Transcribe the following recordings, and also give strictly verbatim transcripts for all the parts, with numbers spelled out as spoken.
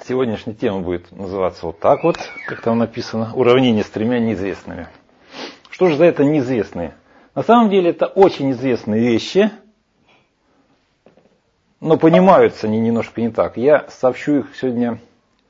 Сегодняшняя тема будет называться вот так вот, как там написано, уравнение с тремя неизвестными. Что же за это неизвестные? На самом деле это очень известные вещи, но понимаются они немножко не так. Я сообщу их сегодня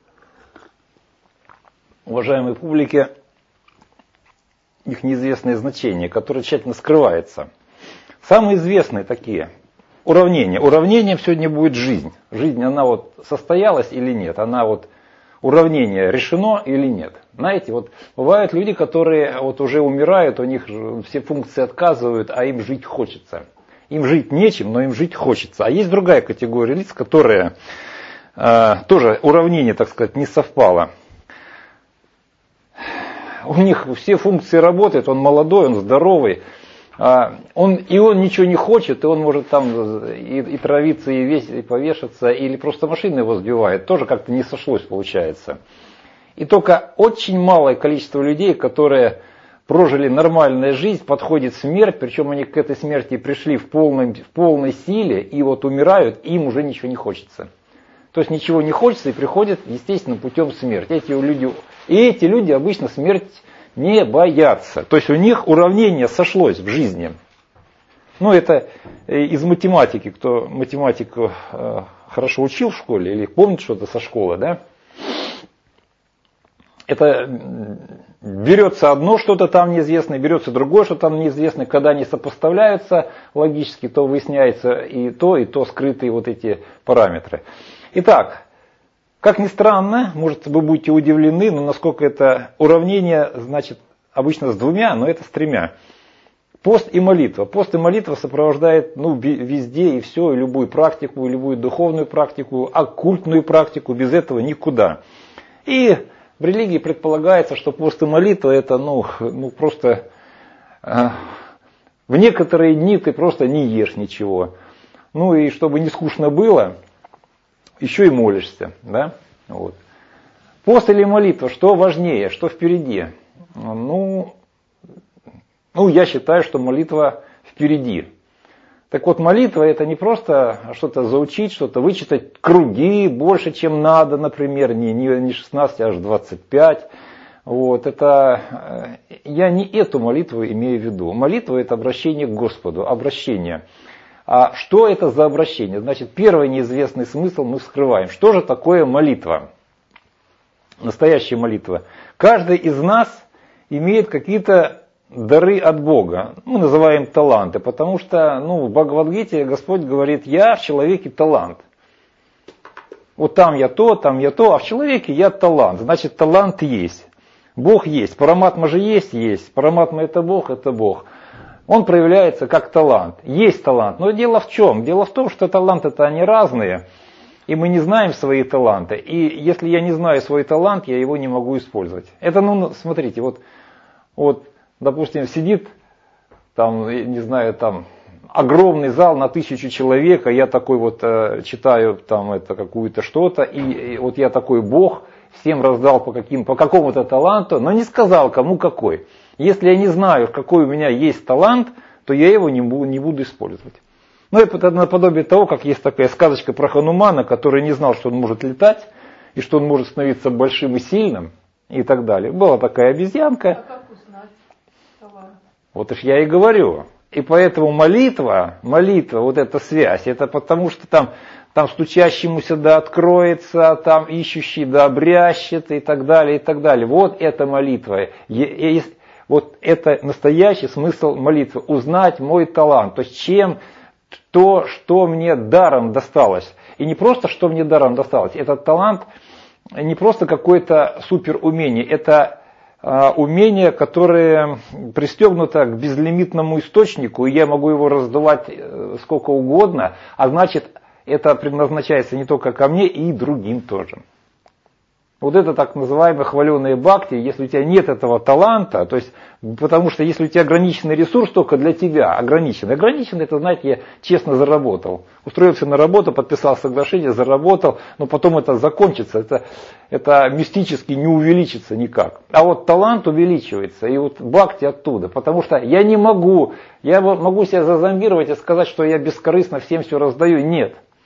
уважаемой публике, их неизвестное значение, которое тщательно скрывается. Самые известные такие уравнения. Уравнением сегодня будет жизнь. Жизнь, она вот состоялась или нет? Она вот, уравнение решено или нет? Знаете, вот бывают люди, которые вот уже умирают, у них все функции отказывают, а им жить хочется. Им жить нечем, но им жить хочется. А есть другая категория лиц, которая э, тоже уравнение, так сказать, не совпало. У них все функции работают, он молодой, он здоровый, он, и он ничего не хочет, и он может там и, и травиться, и, весь, и повешаться, или просто машина его сбивает, тоже как-то не сошлось получается. И только очень малое количество людей, которые прожили нормальную жизнь, подходит смерть, причем они к этой смерти пришли в полной, в полной силе, и вот умирают, им уже ничего не хочется. То есть ничего не хочется и приходят естественным путем смерть. Эти люди, и эти люди обычно смерть не боятся. То есть у них уравнение сошлось в жизни. Ну это из математики, кто математику э, хорошо учил в школе или помнит что-то со школы, да? Это берется одно что-то там неизвестное, берется другое что-то там неизвестное. Когда они сопоставляются логически, то выясняется и то, и то скрытые вот эти параметры. Итак, как ни странно, может вы будете удивлены, но насколько это уравнение, значит, обычно с двумя, но это с тремя. Пост и молитва. Пост и молитва сопровождает ну, везде и все, и любую практику, и любую духовную практику, оккультную практику, без этого никуда. И в религии предполагается, что пост и молитва это ну, ну просто э, в некоторые дни ты просто не ешь ничего. Ну и чтобы не скучно было, еще и молишься. Да? Вот. Пост или молитва, что важнее, что впереди? Ну, ну, я считаю, что молитва впереди. Так вот, молитва это не просто что-то заучить, что-то вычитать, круги больше, чем надо, например, не, не шестнадцать, а аж двадцать пять. Вот, это, я не эту молитву имею в виду. Молитва это обращение к Господу, обращение. А что это за обращение? Значит, первый неизвестный смысл мы вскрываем. Что же такое молитва? Настоящая молитва. Каждый из нас имеет какие-то дары от Бога. Мы называем таланты, потому что ну, в Бхагавад-гите Господь говорит, я в человеке талант. Вот там я то, там я то, а в человеке я талант. Значит, талант есть. Бог есть. Параматма же есть, есть. Параматма это Бог, это Бог. Он проявляется как талант. Есть талант. Но дело в чем? Дело в том, что таланты-то они разные. И мы не знаем свои таланты. И если я не знаю свой талант, я его не могу использовать. Это, ну, смотрите, вот, вот допустим, сидит там, не знаю, там, огромный зал на тысячу человек, а я такой вот э, читаю там это какую-то что-то, и, и вот я такой Бог, всем раздал по, каким, по какому-то таланту, но не сказал, кому какой. Если я не знаю, какой у меня есть талант, то я его не буду, не буду использовать. Ну, это наподобие того, как есть такая сказочка про Ханумана, который не знал, что он может летать, и что он может становиться большим и сильным, и так далее. Была такая обезьянка. А как узнать талант? Вот уж я и говорю. И поэтому молитва, молитва, вот эта связь, это потому что там, там стучащемуся да откроется, там ищущий да обрящет, и так далее, и так далее. Вот это молитва. Есть, вот это настоящий смысл молитвы. Узнать мой талант. То есть чем то, что мне даром досталось. И не просто, что мне даром досталось. Этот талант не просто какое-то суперумение. Это э, умение, которое пристегнуто к безлимитному источнику. И я могу его раздувать э, сколько угодно. А значит, это предназначается не только ко мне, и другим тоже. Вот это так называемые хваленые бхакти, если у тебя нет этого таланта, то есть, потому что если у тебя ограниченный ресурс только для тебя, ограниченный, ограниченный, это, знаете, я честно заработал, устроился на работу, подписал соглашение, заработал, но потом это закончится, это, это мистически не увеличится никак. А вот талант увеличивается, и вот бхакти оттуда, потому что я не могу, я могу себя зазомбировать и сказать, что я бескорыстно всем все раздаю, нет.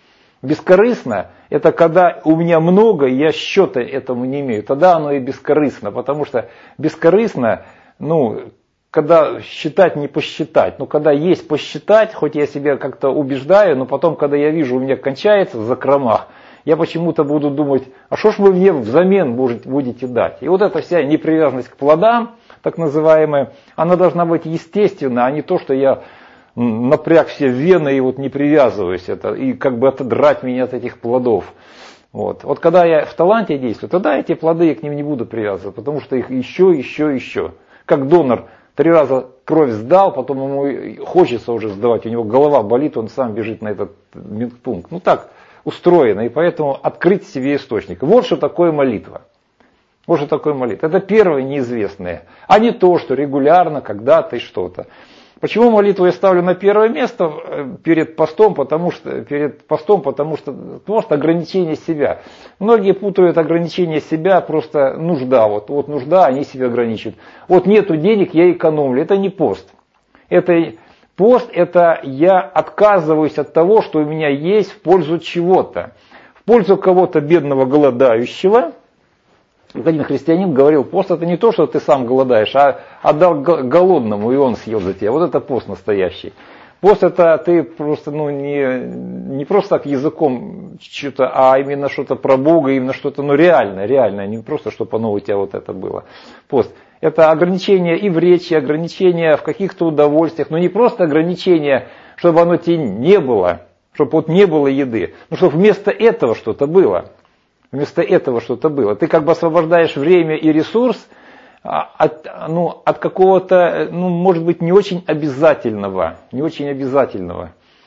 Бескорыстно – это когда у меня много, и я счета этому не имею. Тогда оно и бескорыстно, потому что бескорыстно, ну, когда считать не посчитать. Ну, когда есть посчитать, хоть я себя как-то убеждаю, но потом, когда я вижу, у меня кончается в закромах, я почему-то буду думать, а что ж вы мне взамен будете дать? И вот эта вся непривязанность к плодам, так называемая, она должна быть естественна, а не то, что я напряг все вены и вот не привязываюсь, это, и как бы отодрать меня от этих плодов. Вот. Вот когда я в таланте действую, тогда эти плоды я к ним не буду привязываться, потому что их еще, еще, еще. Как донор три раза кровь сдал, потом ему хочется уже сдавать, у него голова болит, он сам бежит на этот медпункт. Ну так устроено, и поэтому открыть себе источник. Вот что такое молитва. Вот что такое молитва. Это первое неизвестное, а не то, что регулярно, когда-то и что-то. Почему молитву я ставлю на первое место перед постом? Потому что, перед постом, потому что просто ограничение себя. Многие путают ограничение себя, просто нужда. Вот, вот нужда, они себя ограничивают. Вот нету денег, я экономлю. Это не пост. Это, пост это я отказываюсь от того, что у меня есть в пользу чего-то. В пользу кого-то бедного, голодающего. Один христианин говорил, пост это не то, что ты сам голодаешь, а отдал голодному, и он съел за тебя. Вот это пост настоящий. Пост это ты просто, ну, не, не просто так языком что-то, а именно что-то про Бога, именно что-то, ну, реальное, реальное, не просто, чтобы оно у тебя вот это было. Пост. Это ограничение и в речи, ограничение в каких-то удовольствиях, но не просто ограничение, чтобы оно тебе не было, чтобы вот не было еды, но чтобы вместо этого что-то было. Вместо этого что-то было. Ты как бы освобождаешь время и ресурс от, ну, от какого-то, ну, может быть, не очень обязательного. Не очень обязательного.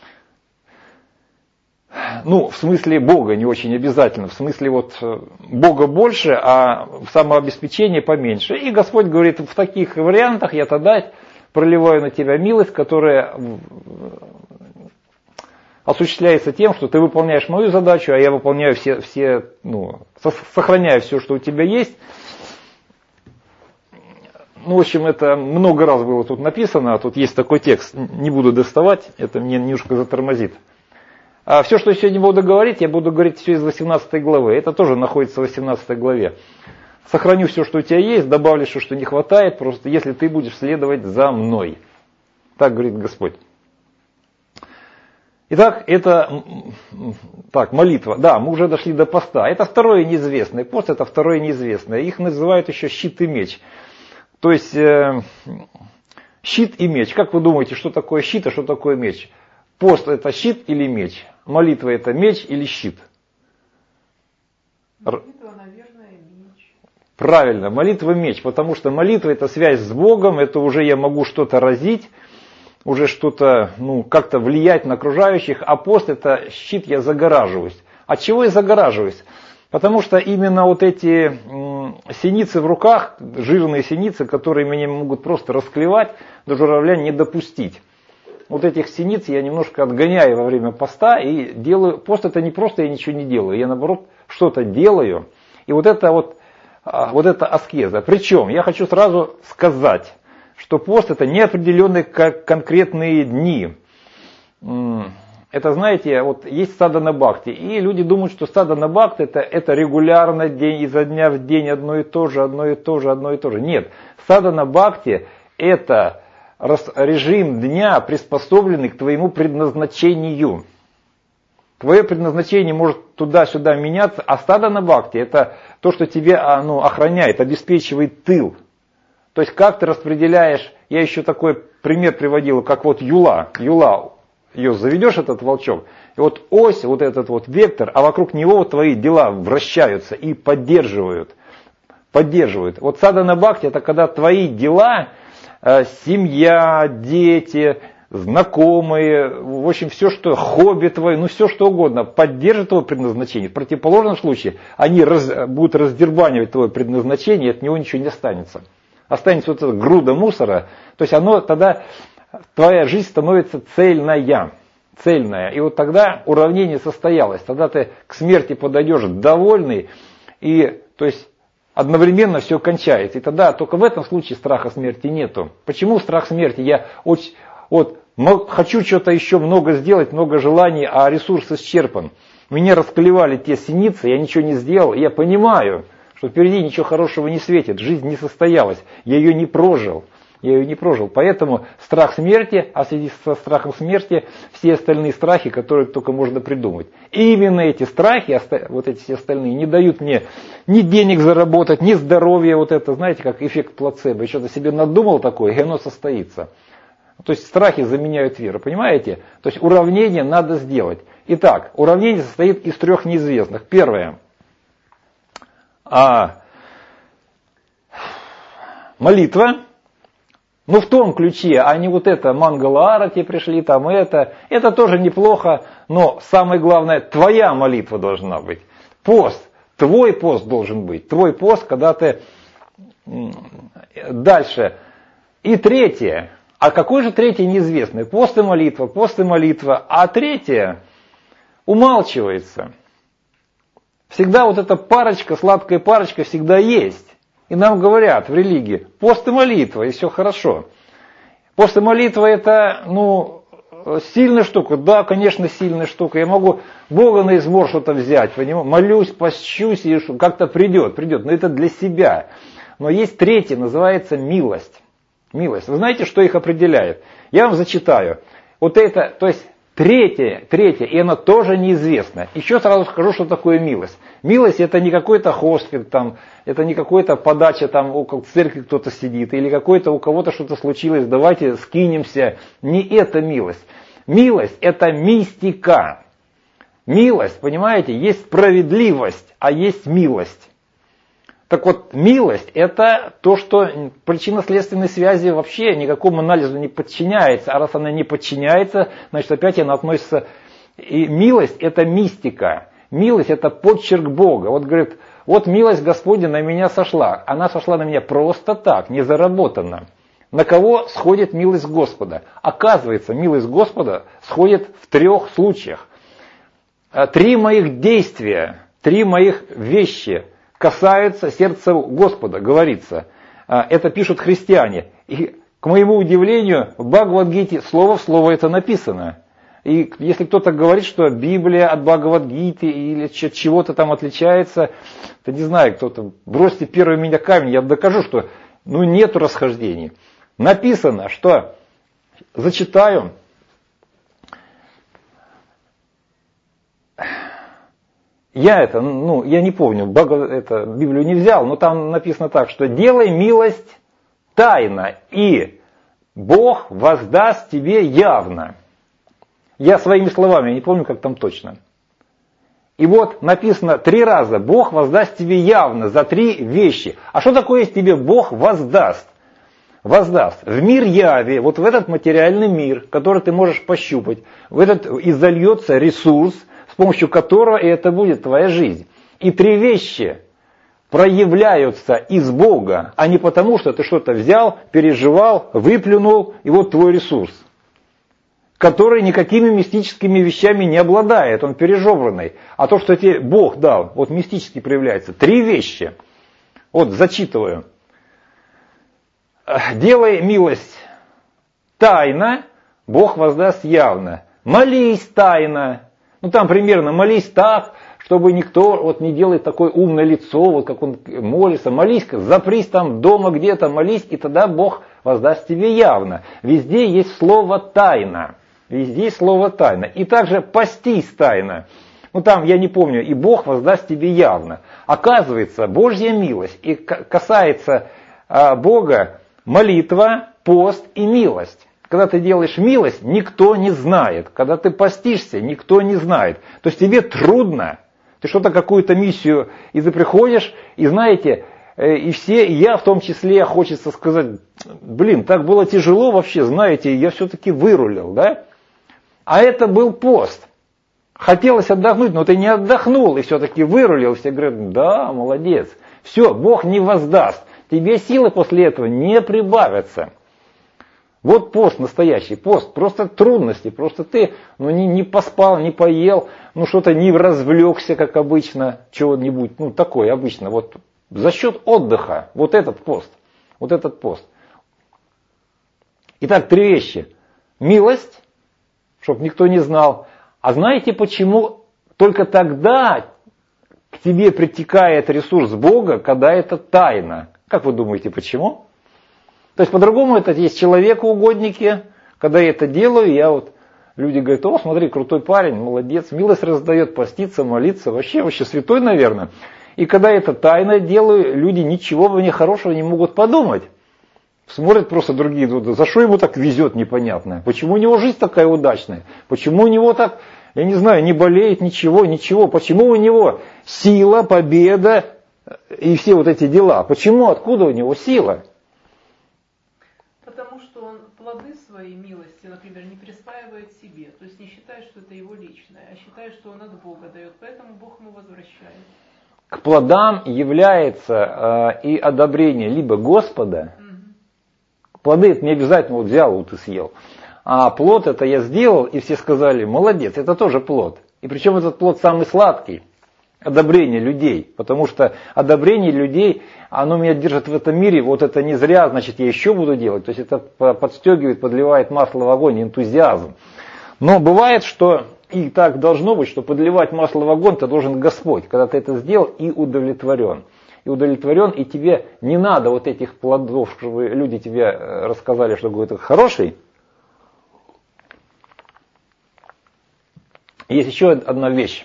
Ну, в смысле Бога не очень обязательно. В смысле вот Бога больше, а самообеспечение поменьше. И Господь говорит, в таких вариантах я тогда проливаю на тебя милость, которая осуществляется тем, что ты выполняешь мою задачу, а я выполняю все, все ну, сохраняю все, что у тебя есть. Ну, в общем, это много раз было тут написано, а тут есть такой текст, не буду доставать, это мне немножко затормозит. А все, что я сегодня буду говорить, я буду говорить все из восемнадцатой главы, это тоже находится в восемнадцатой главе. Сохраню все, что у тебя есть, добавлю все, что не хватает, просто если ты будешь следовать за мной. Так говорит Господь. Итак, это так, молитва. Да, мы уже дошли до поста. Это второе неизвестное. Пост это второе неизвестное. Их называют еще щит и меч. То есть э, щит и меч. Как вы думаете, что такое щит, а что такое меч? Пост это щит или меч? Молитва это меч или щит? Молитва, наверное, меч. Правильно, молитва меч. Потому что молитва это связь с Богом. Это уже я могу что-то разить. Уже что-то, ну, как-то влиять на окружающих, а пост это щит, я загораживаюсь. От чего я загораживаюсь? Потому что именно вот эти м, синицы в руках, жирные синицы, которые меня могут просто расклевать, до журавля не допустить. Вот этих синиц я немножко отгоняю во время поста и делаю, пост это не просто я ничего не делаю, я наоборот что-то делаю. И вот это вот, вот это аскеза. Причем я хочу сразу сказать, что пост это неопределенные конкретные дни. Это, знаете, вот есть садхана бхакти, и люди думают, что садхана бхакти это, это регулярно, день изо дня в день одно и то же, одно и то же, одно и то же. Нет, садхана бхакти это режим дня, приспособленный к твоему предназначению. Твое предназначение может туда-сюда меняться, а садхана бхакти это то, что тебе ну, охраняет, обеспечивает тыл. То есть как ты распределяешь, я еще такой пример приводил, как вот юла, юла, ее заведешь, этот волчок, и вот ось, вот этот вот вектор, а вокруг него вот твои дела вращаются и поддерживают, поддерживают. Вот садхана бхакти это когда твои дела, э, семья, дети, знакомые, в общем все, что хобби твое, ну все что угодно, поддержит твое предназначение. В противоположном случае они раз, будут раздербанивать твое предназначение, и от него ничего не останется. Останется вот эта груда мусора, то есть оно тогда, твоя жизнь становится цельная, цельная. И вот тогда уравнение состоялось, тогда ты к смерти подойдешь довольный, и то есть одновременно все кончается. И тогда только в этом случае страха смерти нету. Почему страх смерти? Я очень, вот, хочу что-то еще много сделать, много желаний, а ресурс исчерпан. Меня расклевали те синицы, я ничего не сделал, и я понимаю, что впереди ничего хорошего не светит, жизнь не состоялась, я ее не прожил. Я ее не прожил. Поэтому страх смерти, а в связи со страхом смерти все остальные страхи, которые только можно придумать. И именно эти страхи, вот эти все остальные, не дают мне ни денег заработать, ни здоровья. Вот это, знаете, как эффект плацебо. Я что-то себе надумал такое, и оно состоится. То есть страхи заменяют веру, понимаете? То есть уравнение надо сделать. Итак, уравнение состоит из трех неизвестных. Первое. А, молитва. Ну, в том ключе, а не вот это Мангала-арати пришли, там это. Это тоже неплохо, но самое главное, твоя молитва должна быть. Пост, твой пост должен быть. Твой пост, когда ты... Дальше. И третье. А какой же третий неизвестный? Пост и молитва, пост и молитва. А третье умалчивается. Всегда вот эта парочка, сладкая парочка всегда есть. И нам говорят в религии, пост и молитва, и все хорошо. Пост и молитва это, ну, сильная штука. Да, конечно, сильная штука. Я могу Бога на измор что-то взять, понимаете? Молюсь, пощусь, и как-то придет, придет. Но это для себя. Но есть третье, называется милость. Милость. Вы знаете, что их определяет? Я вам зачитаю. Вот это, то есть... Третье, третье, и оно тоже неизвестно. Еще сразу скажу, что такое милость. Милость это не какой-то хоспит, там, это не какой-то подача, там около церкви кто-то сидит, или какой-то у кого-то что-то случилось, давайте скинемся. Не это милость. Милость это мистика. Милость, понимаете, есть справедливость, а есть милость. Так вот, милость это то, что причинно-следственной связи вообще никакому анализу не подчиняется. А раз она не подчиняется, значит опять она относится... И милость это мистика. Милость это подчерк Бога. Вот говорит, вот милость Господня на меня сошла. Она сошла на меня просто так, не заработанно. На кого сходит милость Господа? Оказывается, милость Господа сходит в трех случаях. Три моих действия, три моих вещи касаются сердца Господа, говорится. Это пишут христиане. И, к моему удивлению, в Бхагавад-гите слово в слово это написано. И если кто-то говорит, что Библия от Бхагавад-гиты или от чего-то там отличается, то не знаю, кто-то, бросьте первый меня камень, я докажу, что ну, нету расхождений. Написано, что, зачитаю, Я это, ну, я не помню, это, Библию не взял, но там написано так, что делай милость тайно, и Бог воздаст тебе явно. Я своими словами, я не помню, как там точно. И вот написано три раза, Бог воздаст тебе явно за три вещи. А что такое, если тебе Бог воздаст? Воздаст в мир яви, вот в этот материальный мир, который ты можешь пощупать, в этот и зальется ресурс, с помощью которого и это будет твоя жизнь. И три вещи проявляются из Бога, а не потому, что ты что-то взял, переживал, выплюнул, и вот твой ресурс, который никакими мистическими вещами не обладает, он пережеванный. А то, что тебе Бог дал, вот мистически проявляется. Три вещи. Вот зачитываю. Делай милость тайно, Бог воздаст явно. Молись тайно. Ну там примерно молись так, чтобы никто вот не делает такое умное лицо, вот как он молится. Молись, запрись там дома где-то, молись, и тогда Бог воздаст тебе явно. Везде есть слово тайна. Везде есть слово тайна. И также постись тайно. Ну там, я не помню, и Бог воздаст тебе явно. Оказывается, Божья милость и касается а, Бога молитва, пост и милость. Когда ты делаешь милость, никто не знает. Когда ты постишься, никто не знает. То есть тебе трудно. Ты что-то, какую-то миссию, и ты приходишь, и знаете, и все, и я в том числе, хочется сказать, блин, так было тяжело вообще, знаете, я все-таки вырулил, да? А это был пост. Хотелось отдохнуть, но ты не отдохнул, и все-таки вырулил. Все говорят, да, молодец. Все, Бог не воздаст. Тебе силы после этого не прибавятся. Вот пост настоящий, пост, просто трудности, просто ты ну, не, не поспал, не поел, ну что-то не развлекся, как обычно, чего-нибудь, ну такое обычно, вот за счет отдыха, вот этот пост, вот этот пост. Итак, три вещи. Милость, чтобы никто не знал. А знаете, почему Только тогда к тебе притекает ресурс Бога, когда это тайна. Как вы думаете, почему? То есть по-другому это есть человекоугодники. Когда я это делаю, я вот, люди говорят: о, смотри, крутой парень, молодец, милость раздает, поститься, молиться, вообще, вообще святой, наверное. И когда я это тайно делаю, люди ничего мне хорошего не могут подумать. Смотрят просто другие, за что ему так везет непонятно, почему у него жизнь такая удачная, почему у него так, я не знаю, не болеет ничего, ничего, почему у него сила, победа и все вот эти дела, почему, откуда у него сила? Потому что он плоды своей милости, например, не присваивает себе, то есть не считает, что это его личное, а считает, что он от Бога дает, поэтому Бог ему возвращает. К плодам является э, и одобрение либо Господа. Плоды это не обязательно вот взял, вот и съел. А плод это я сделал, и все сказали: молодец, это тоже плод. И причем этот плод самый сладкий. Одобрение людей. Потому что одобрение людей, оно меня держит в этом мире, вот это не зря, значит я еще буду делать. То есть это подстегивает, подливает масло в огонь, энтузиазм. Но бывает, что и так должно быть, что подливать масло в огонь-то должен Господь, когда ты это сделал и удовлетворен. И удовлетворен, и тебе не надо вот этих плодов, чтобы люди тебе рассказали, что какой-то хороший. Есть еще одна вещь.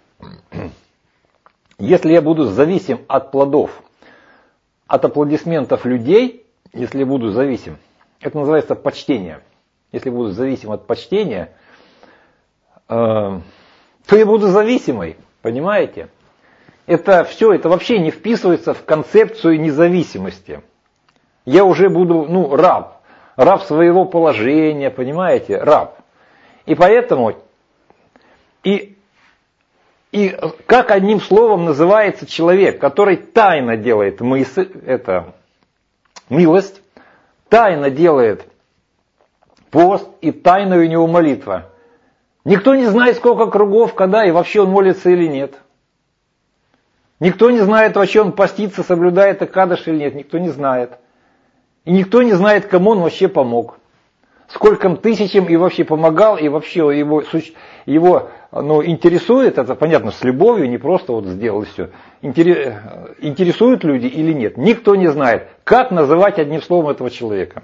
Если я буду зависим от плодов, от аплодисментов людей, если я буду зависим, это называется почтение. Если я буду зависим от почтения, э, то я буду зависимой, понимаете? Это все, это вообще не вписывается в концепцию независимости. Я уже буду, ну, раб. Раб своего положения, понимаете? Раб. И поэтому, и, и как одним словом называется человек, который тайно делает мысль, это милость, тайно делает пост и тайна у него молитва. Никто не знает, сколько кругов, когда и вообще он молится или нет. Никто не знает, вообще он постится, соблюдает Акадаш или нет. Никто не знает. И никто не знает, кому он вообще помог. Скольким тысячам и вообще помогал, и вообще его, его ну, интересует, это понятно, с любовью, не просто вот сделал все. Интересуют люди или нет. Никто не знает, как называть одним словом этого человека.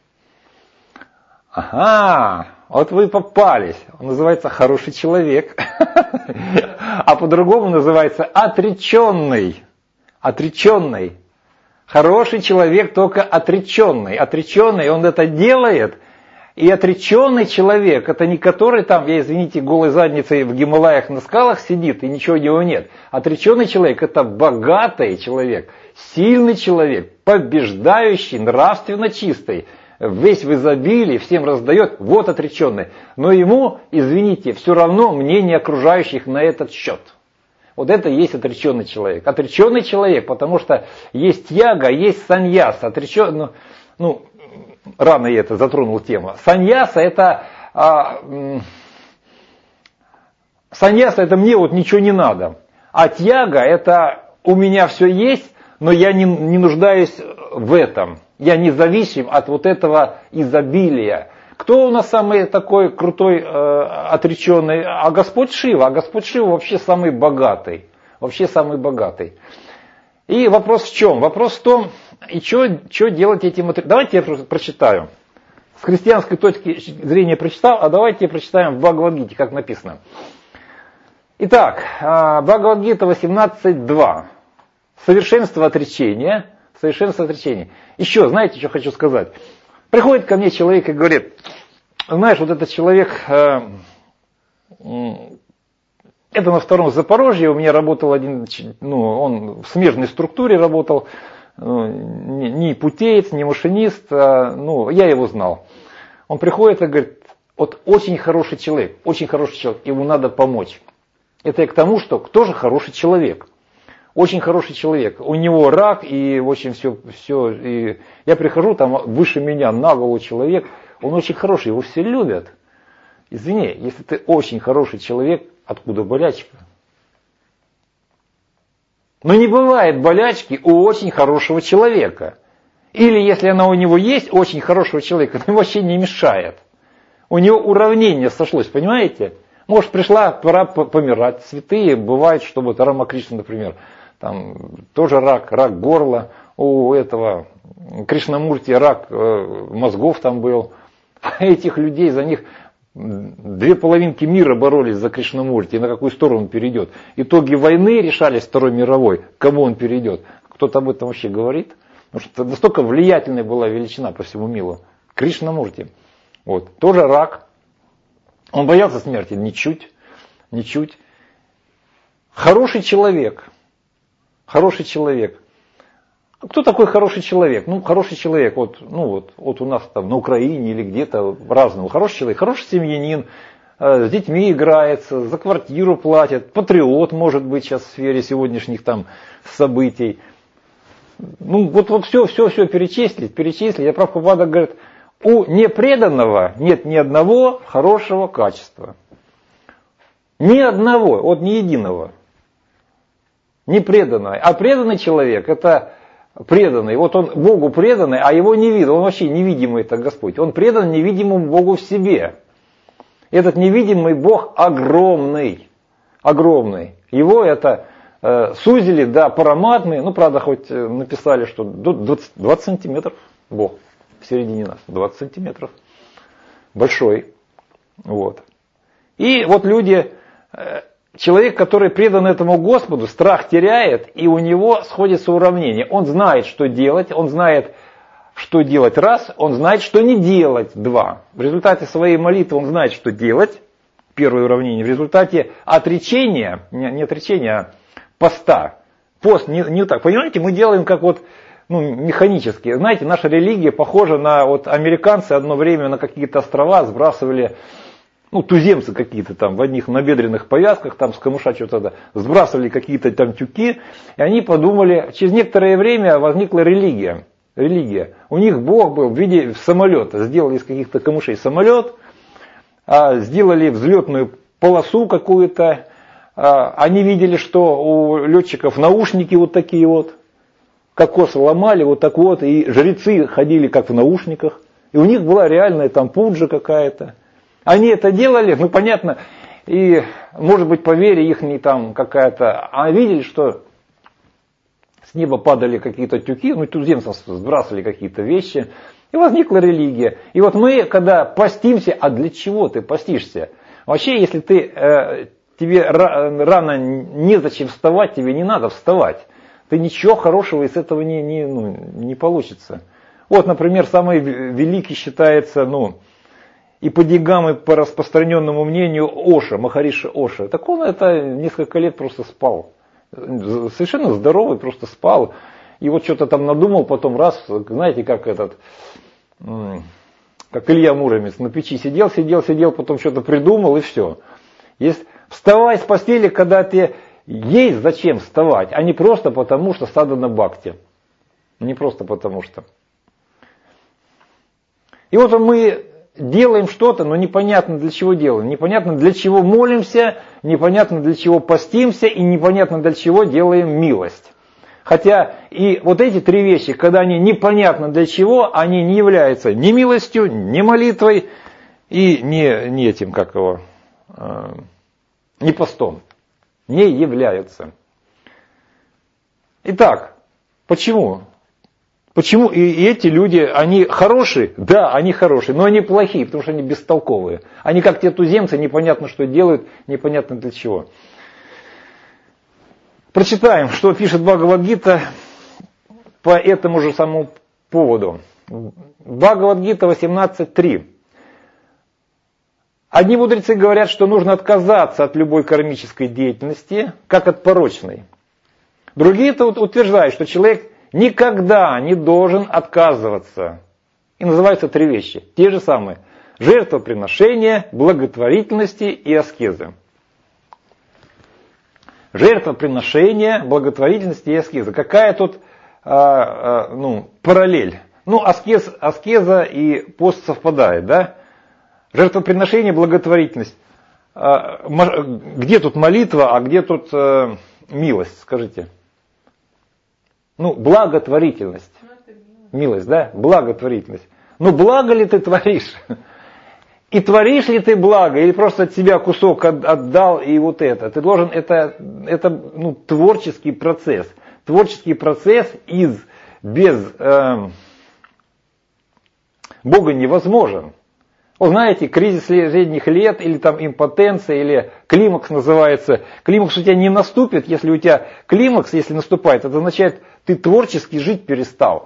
Ага, вот вы попались. Он называется хороший человек. А по-другому называется отреченный. Отреченный. Хороший человек, только отреченный. Отреченный, он это делает. И отреченный человек, это не который там, я извините, голой задницей в Гималаях на скалах сидит и ничего у него нет. Отреченный человек, это богатый человек, сильный человек, побеждающий, нравственно чистый. Весь в изобилии, всем раздает, вот отреченный. Но ему, извините, все равно мнение окружающих на этот счет. Вот это и есть отреченный человек. Отреченный человек, потому что есть яга, есть саньяса. Отречен, ну, ну, рано я это затронул тему. Саньяса это, а, саньяса это мне вот ничего не надо. А тьяга это у меня все есть, но я не, не нуждаюсь в этом. Я не зависим от вот этого изобилия. Кто у нас самый такой крутой, э, отреченный? А Господь Шива. А Господь Шива вообще самый богатый. Вообще самый богатый. И вопрос в чем? Вопрос в том, и что делать этим отреченным? Давайте я просто прочитаю. С христианской точки зрения прочитал, а давайте прочитаем в Бхагавад-гите, как написано. Итак, Бхагавад-гита восемнадцать два. Совершенство отречения. Совершенство отречения. Еще, знаете, что хочу сказать? Приходит ко мне человек и говорит: знаешь, вот этот человек, э, это на втором Запорожье, у меня работал один, ну, он в смежной структуре работал, ну, не, не путеец, не машинист, а, ну, я его знал. Он приходит и говорит: вот очень хороший человек, очень хороший человек, ему надо помочь. Это я к тому, что кто же хороший человек? Очень хороший человек. У него рак, и очень все, все. И я прихожу, там выше меня на голову человек. Он очень хороший, его все любят. Извини, если ты очень хороший человек, откуда болячка? Но не бывает болячки у очень хорошего человека. Или если она у него есть, очень хорошего человека, это вообще не мешает. У него уравнение сошлось, понимаете? Может, пришла пора помирать. Святые бывает, что вот Рама Кришна, например, там тоже рак, рак горла, у этого Кришнамурти рак э, мозгов там был. Этих людей, за них две половинки мира боролись за Кришнамурти, на какую сторону он перейдет. Итоги войны решались Второй мировой, к кому он перейдет. Кто-то об этом вообще говорит? Потому что настолько влиятельная была величина по всему миру. Кришнамурти. Вот. Тоже рак. Он боялся смерти? Ничуть. Ничуть. Хороший человек. Хороший человек. Кто такой хороший человек? Ну, хороший человек, вот, ну, вот, вот у нас там на Украине или где-то разного. Хороший человек, хороший семьянин, э, с детьми играется, за квартиру платит, патриот, может быть, сейчас в сфере сегодняшних там событий. Ну, вот, вот все, все, все перечислить, перечислить. А Прабхупада говорит, у непреданного нет ни одного хорошего качества. Ни одного, вот ни единого. Не преданного. А преданный человек, это преданный. Вот он Богу преданный, а его не видно. Он вообще невидимый, это Господь. Он предан невидимому Богу в себе. Этот невидимый Бог огромный. Огромный. Его это э, сузили до параматмы. Ну, правда, хоть написали, что до двадцать сантиметров Бог в середине нас. двадцать сантиметров. Большой. Вот. И вот люди... Э, Человек, который предан этому Господу, страх теряет, и у него сходится уравнение. Он знает, что делать, он знает, что делать раз, он знает, что не делать два. В результате своей молитвы он знает, что делать, первое уравнение. В результате отречения, не отречения, а поста. Пост не, не так. Понимаете, мы делаем как вот ну, механически. Знаете, наша религия похожа на вот американцы одно время на какие-то острова сбрасывали. Ну, туземцы какие-то там в одних набедренных повязках, там с камыша что-то сбрасывали какие-то там тюки, и они подумали, через некоторое время возникла религия. Религия. У них Бог был в виде самолета. Сделали из каких-то камышей самолет, сделали взлетную полосу какую-то. Они видели, что у летчиков наушники вот такие вот, кокос ломали вот так вот, и жрецы ходили как в наушниках. И у них была реальная там пуджа какая-то. Они это делали, ну понятно, и может быть по вере их не там какая-то, а видели, что с неба падали какие-то тюки, ну туземцы сбрасывали какие-то вещи, и возникла религия. И вот мы, когда постимся, а для чего ты постишься? Вообще, если ты, э, тебе рано незачем вставать, тебе не надо вставать. Ты ничего хорошего из этого не, не, ну, не получится. Вот, например, самый великий считается, ну, и по деньгам, и по распространенному мнению Оша, Махариши Оша. Так он это несколько лет просто спал. Совершенно здоровый, просто спал. И вот что-то там надумал, потом раз, знаете, как этот, как Илья Муромец, на печи сидел, сидел, сидел, потом что-то придумал и все. Есть, вставай с постели, когда ты есть зачем вставать, а не просто потому, что садана бхакти. Не просто потому что. И вот мы делаем что-то, но непонятно для чего делаем. Непонятно для чего молимся, непонятно для чего постимся и непонятно для чего делаем милость. Хотя и вот эти три вещи, когда они непонятно для чего, они не являются ни милостью, ни молитвой и не, не этим, как его, э, не постом. Не являются. Итак, почему? Почему и эти люди, они хорошие? Да, они хорошие, но они плохие, потому что они бестолковые. Они как те туземцы, непонятно что делают, непонятно для чего. Прочитаем, что пишет Бхагавад-гита по этому же самому поводу. Бхагавад-гита восемнадцать три. Одни мудрецы говорят, что нужно отказаться от любой кармической деятельности, как от порочной. Другие-то утверждают, что человек никогда не должен отказываться. И называются три вещи. Те же самые. Жертвоприношение, благотворительности и аскезы. Жертвоприношение, благотворительности и аскезы. Какая тут а, а, ну, параллель? Ну, аскез, аскеза и пост совпадает, да? Жертвоприношение, благотворительность. А, где тут молитва, а где тут а, милость, скажите? Ну, благотворительность. Милость, да? Благотворительность. Ну, благо ли ты творишь? И творишь ли ты благо, или просто от себя кусок отдал, и вот это. Ты должен, это, это ну, творческий процесс. Творческий процесс из, без э, Бога невозможен. Вы знаете, кризис средних лет, или там импотенция, или климакс называется. Климакс у тебя не наступит, если у тебя климакс, если наступает, это означает, ты творчески жить перестал.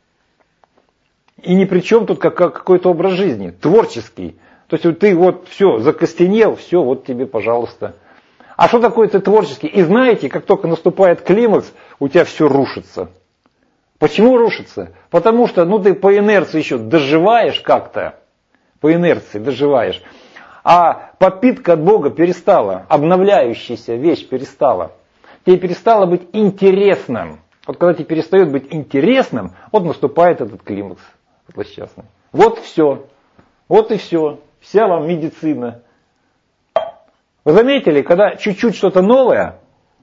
И ни при чем тут как, как какой-то образ жизни, творческий. То есть вот ты вот все, закостенел, все, вот тебе, пожалуйста. А что такое ты творческий? И знаете, как только наступает климакс, у тебя все рушится. Почему рушится? Потому что ну, ты по инерции еще доживаешь как-то. По инерции доживаешь. А подпитка от Бога перестала. Обновляющаяся вещь перестала. Тебе перестало быть интересным. Вот когда тебе перестает быть интересным, вот наступает этот климакс злосчастный. Вот все. Вот и все. Вся вам медицина. Вы заметили, когда чуть-чуть что-то новое,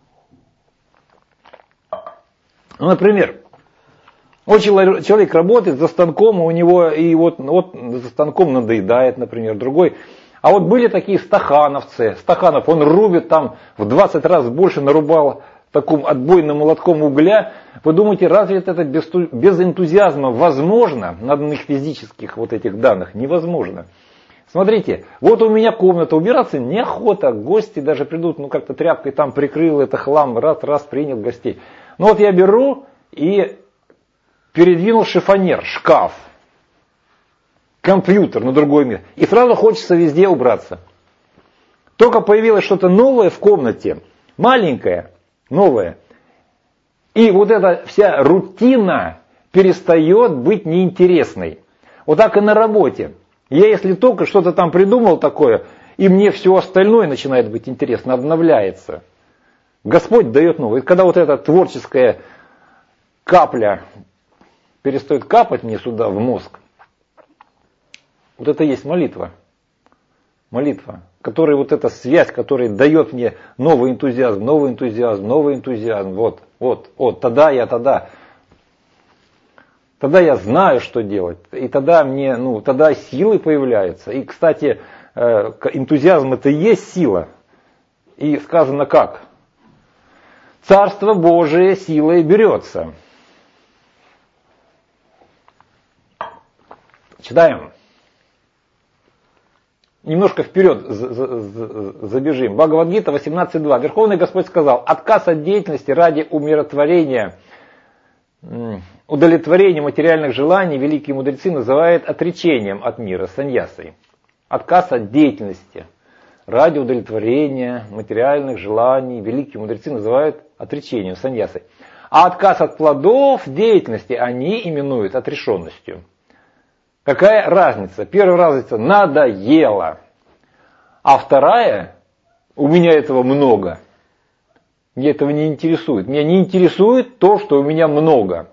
ну, например, вот человек работает за станком, у него и вот, вот за станком надоедает, например, другой. А вот были такие стахановцы. Стаханов, он рубит там в двадцать раз больше нарубал таким отбойным молотком угля. Вы думаете, разве это без, без энтузиазма возможно на одних физических вот этих данных? Невозможно. Смотрите, вот у меня комната, убираться неохота, гости даже придут, ну как-то тряпкой там прикрыл, это хлам, раз-раз принял гостей. Ну вот я беру и передвинул шифонер, шкаф, компьютер на другое место. И сразу хочется везде убраться. Только появилось что-то новое в комнате, маленькое, новое. И вот эта вся рутина перестает быть неинтересной. Вот так и на работе. Я если только что-то там придумал такое, и мне все остальное начинает быть интересно, обновляется. Господь дает новое. И когда вот эта творческая капля перестает капать мне сюда, в мозг, вот это и есть молитва. Молитва, которая вот эта связь, которая дает мне новый энтузиазм, новый энтузиазм, новый энтузиазм. Вот, вот, вот, тогда я, тогда... Тогда я знаю, что делать, и тогда мне, ну, тогда силы появляются. И, кстати, энтузиазм это и есть сила. И сказано как? Царство Божие силой берется. Читаем. Немножко вперед забежим. Бхагавад-гита восемнадцать два. Верховный Господь сказал: отказ от деятельности ради умиротворения, удовлетворение материальных желаний великие мудрецы называют отречением от мира, саньясой. Отказ от деятельности ради удовлетворения материальных желаний великие мудрецы называют отречением, саньясой. А отказ от плодов деятельности они именуют отрешенностью. Какая разница? Первая разница — надоело. А вторая — у меня этого много. Мне этого не интересует. Меня не интересует то, что у меня много.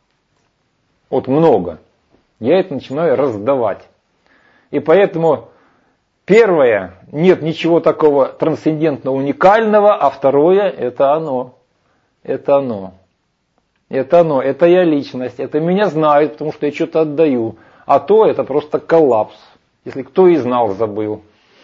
Вот много. Я это начинаю раздавать. И поэтому первое, нет ничего такого трансцендентно уникального, а второе, это оно. Это оно. Это оно. Это я личность. Это меня знают, потому что я что-то отдаю. А то это просто коллапс. Если кто и знал, забыл.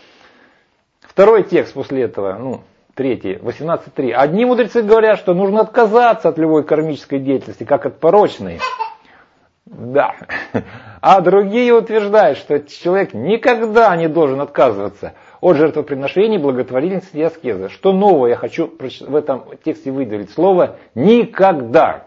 Второй текст после этого, ну, третий, восемнадцать три. Одни мудрецы говорят, что нужно отказаться от любой кармической деятельности, как от порочной. Да. А другие утверждают, что человек никогда не должен отказываться от жертвоприношений, благотворительности и аскезы. Что нового я хочу в этом тексте выделить? Слово «никогда».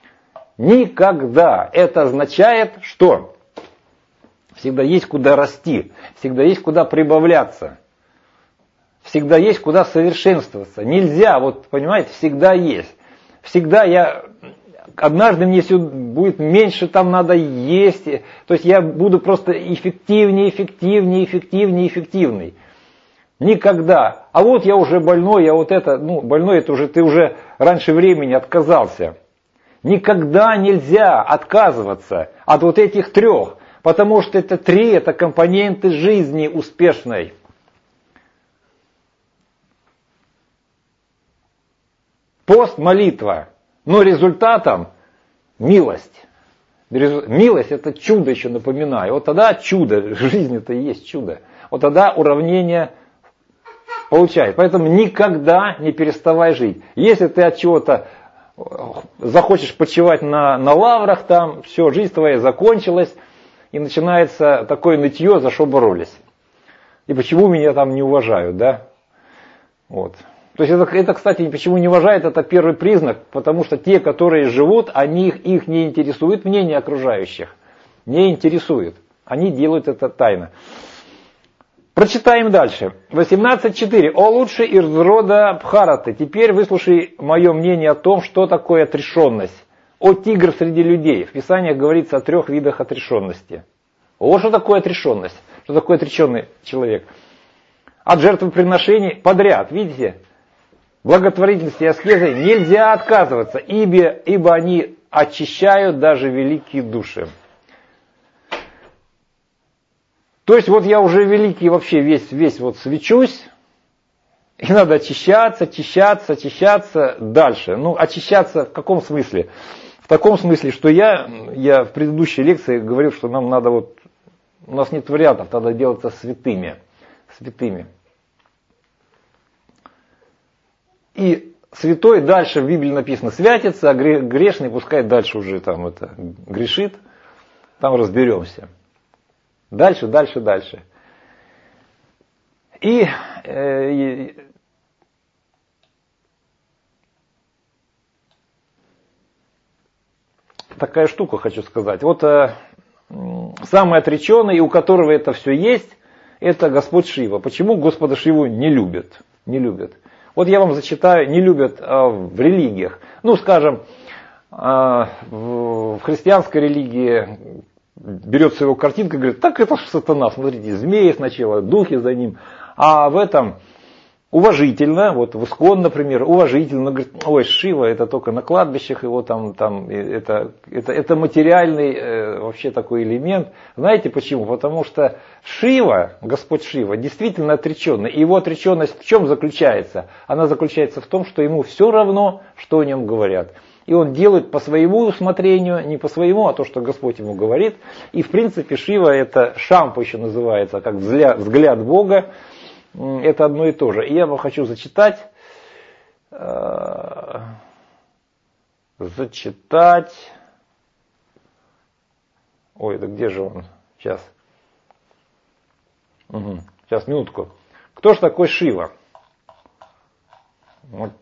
Никогда. Это означает, что всегда есть куда расти, всегда есть куда прибавляться, всегда есть куда совершенствоваться. Нельзя, вот понимаете, всегда есть. Всегда я, однажды мне будет меньше, там надо есть, то есть я буду просто эффективнее, эффективнее, эффективнее, эффективный. Никогда. А вот я уже больной, я вот это, ну больной это уже, ты уже раньше времени отказался. Никогда нельзя отказываться от вот этих трех. Потому что это три, это компоненты жизни успешной. Пост, молитва. Но результатом милость. Милость это чудо, еще напоминаю. Вот тогда чудо, жизнь это и есть чудо. вот тогда уравнение получает. Поэтому никогда не переставай жить. Если ты от чего-то захочешь почивать на, на лаврах, там все, жизнь твоя закончилась, и начинается такое нытье, за что боролись. И почему меня там не уважают, да? Вот. То есть это, это, кстати, почему не уважают, это первый признак, потому что те, которые живут, они, их не интересует мнение окружающих. Не интересует. Они делают это тайно. Прочитаем дальше. восемнадцать четыре. «О лучший из рода Бхараты, теперь выслушай мое мнение о том, что такое отрешенность. О тигр среди людей». В Писаниях говорится о трех видах отрешенности. Вот что такое отрешенность. Что такое отреченный человек. От жертвоприношений подряд, видите? Благотворительности и аскезы нельзя отказываться, ибо, ибо они очищают даже великие души. То есть вот я уже великий вообще весь, весь вот свечусь, и надо очищаться, очищаться, очищаться дальше. Ну, очищаться в каком смысле? В таком смысле, что я, я в предыдущей лекции говорил, что нам надо вот, у нас нет вариантов, надо делаться святыми. Святыми. И святой дальше в Библии написано святится, а грешный пускай дальше уже там это грешит, там разберемся. Дальше, дальше, дальше. И, э, и такая штука хочу сказать. Вот э, самый отреченный, у которого это все есть, это Господь Шива. Почему Господа Шиву не любят? Не любят. Вот я вам зачитаю, не любят э, в религиях. Ну, скажем, э, в, в христианской религии берется его картинка и говорит, так это же сатана, смотрите, змеи сначала, духи за ним. А в этом уважительно, вот в Искон, например, уважительно, говорит, ой, Шива, это только на кладбищах, его там, там это, это, это материальный э, вообще такой элемент. Знаете почему? Потому что Шива, Господь Шива, действительно отреченный. И его отреченность в чем заключается? Она заключается в том, что ему все равно, что о нем говорят. И он делает по своему усмотрению, не по своему, а то, что Господь ему говорит. И в принципе Шива это шампа еще называется, как взгляд, взгляд Бога. Это одно и то же. И я вам хочу зачитать. Э, зачитать. Ой, да где же он? Сейчас. Угу. Сейчас, минутку. Кто же такой Шива? Вот.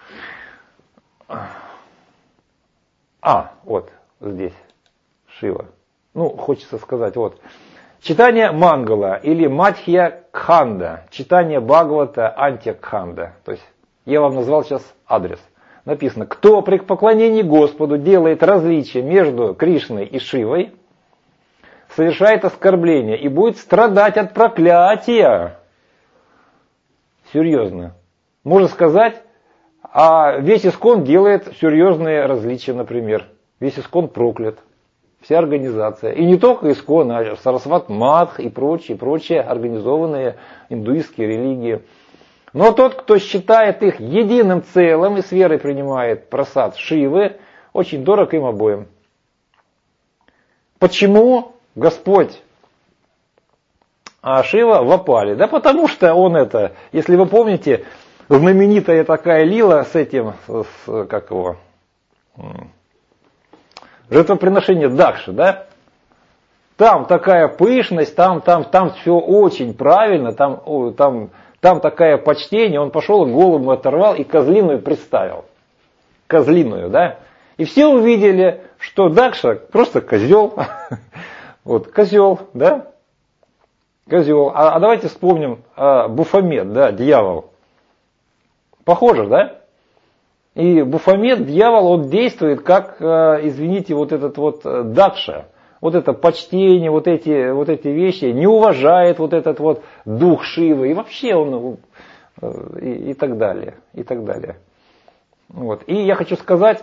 А, вот здесь Шива. Ну, хочется сказать, вот. Читание Мангала или Матхья Кханда. Читание Бхагавата Антья Кханда. То есть я вам назвал сейчас адрес. Написано, кто при поклонении Господу делает различие между Кришной и Шивой, совершает оскорбление и будет страдать от проклятия. Серьезно. Можно сказать, а весь Искон делает серьезные различия, например. Весь Искон проклят. Вся организация. И не только Искон, а Сарасват Мадх и прочие, прочие организованные индуистские религии. Но тот, кто считает их единым целым и с верой принимает прасад Шивы, очень дорог им обоим. Почему Господь а Шива в опале? Да потому что он это, если вы помните, знаменитая такая лила с этим, с, как его, жертвоприношение Дакши, да? Там такая пышность, там, там, там все очень правильно, там, о, там, там такая почтение, он пошел, голову оторвал и козлиную представил. Козлиную, да? И все увидели, что Дакша просто козел. Вот, козел, да? Козел. А, а давайте вспомним а, Буфамет, да, дьявол. Похоже, да? И Буфамет, дьявол, он действует как, извините, вот этот вот Дакша. Вот это почтение, вот эти, вот эти вещи, не уважает вот этот вот дух Шивы. И вообще он, и, и так далее, и так далее. Вот. И я хочу сказать,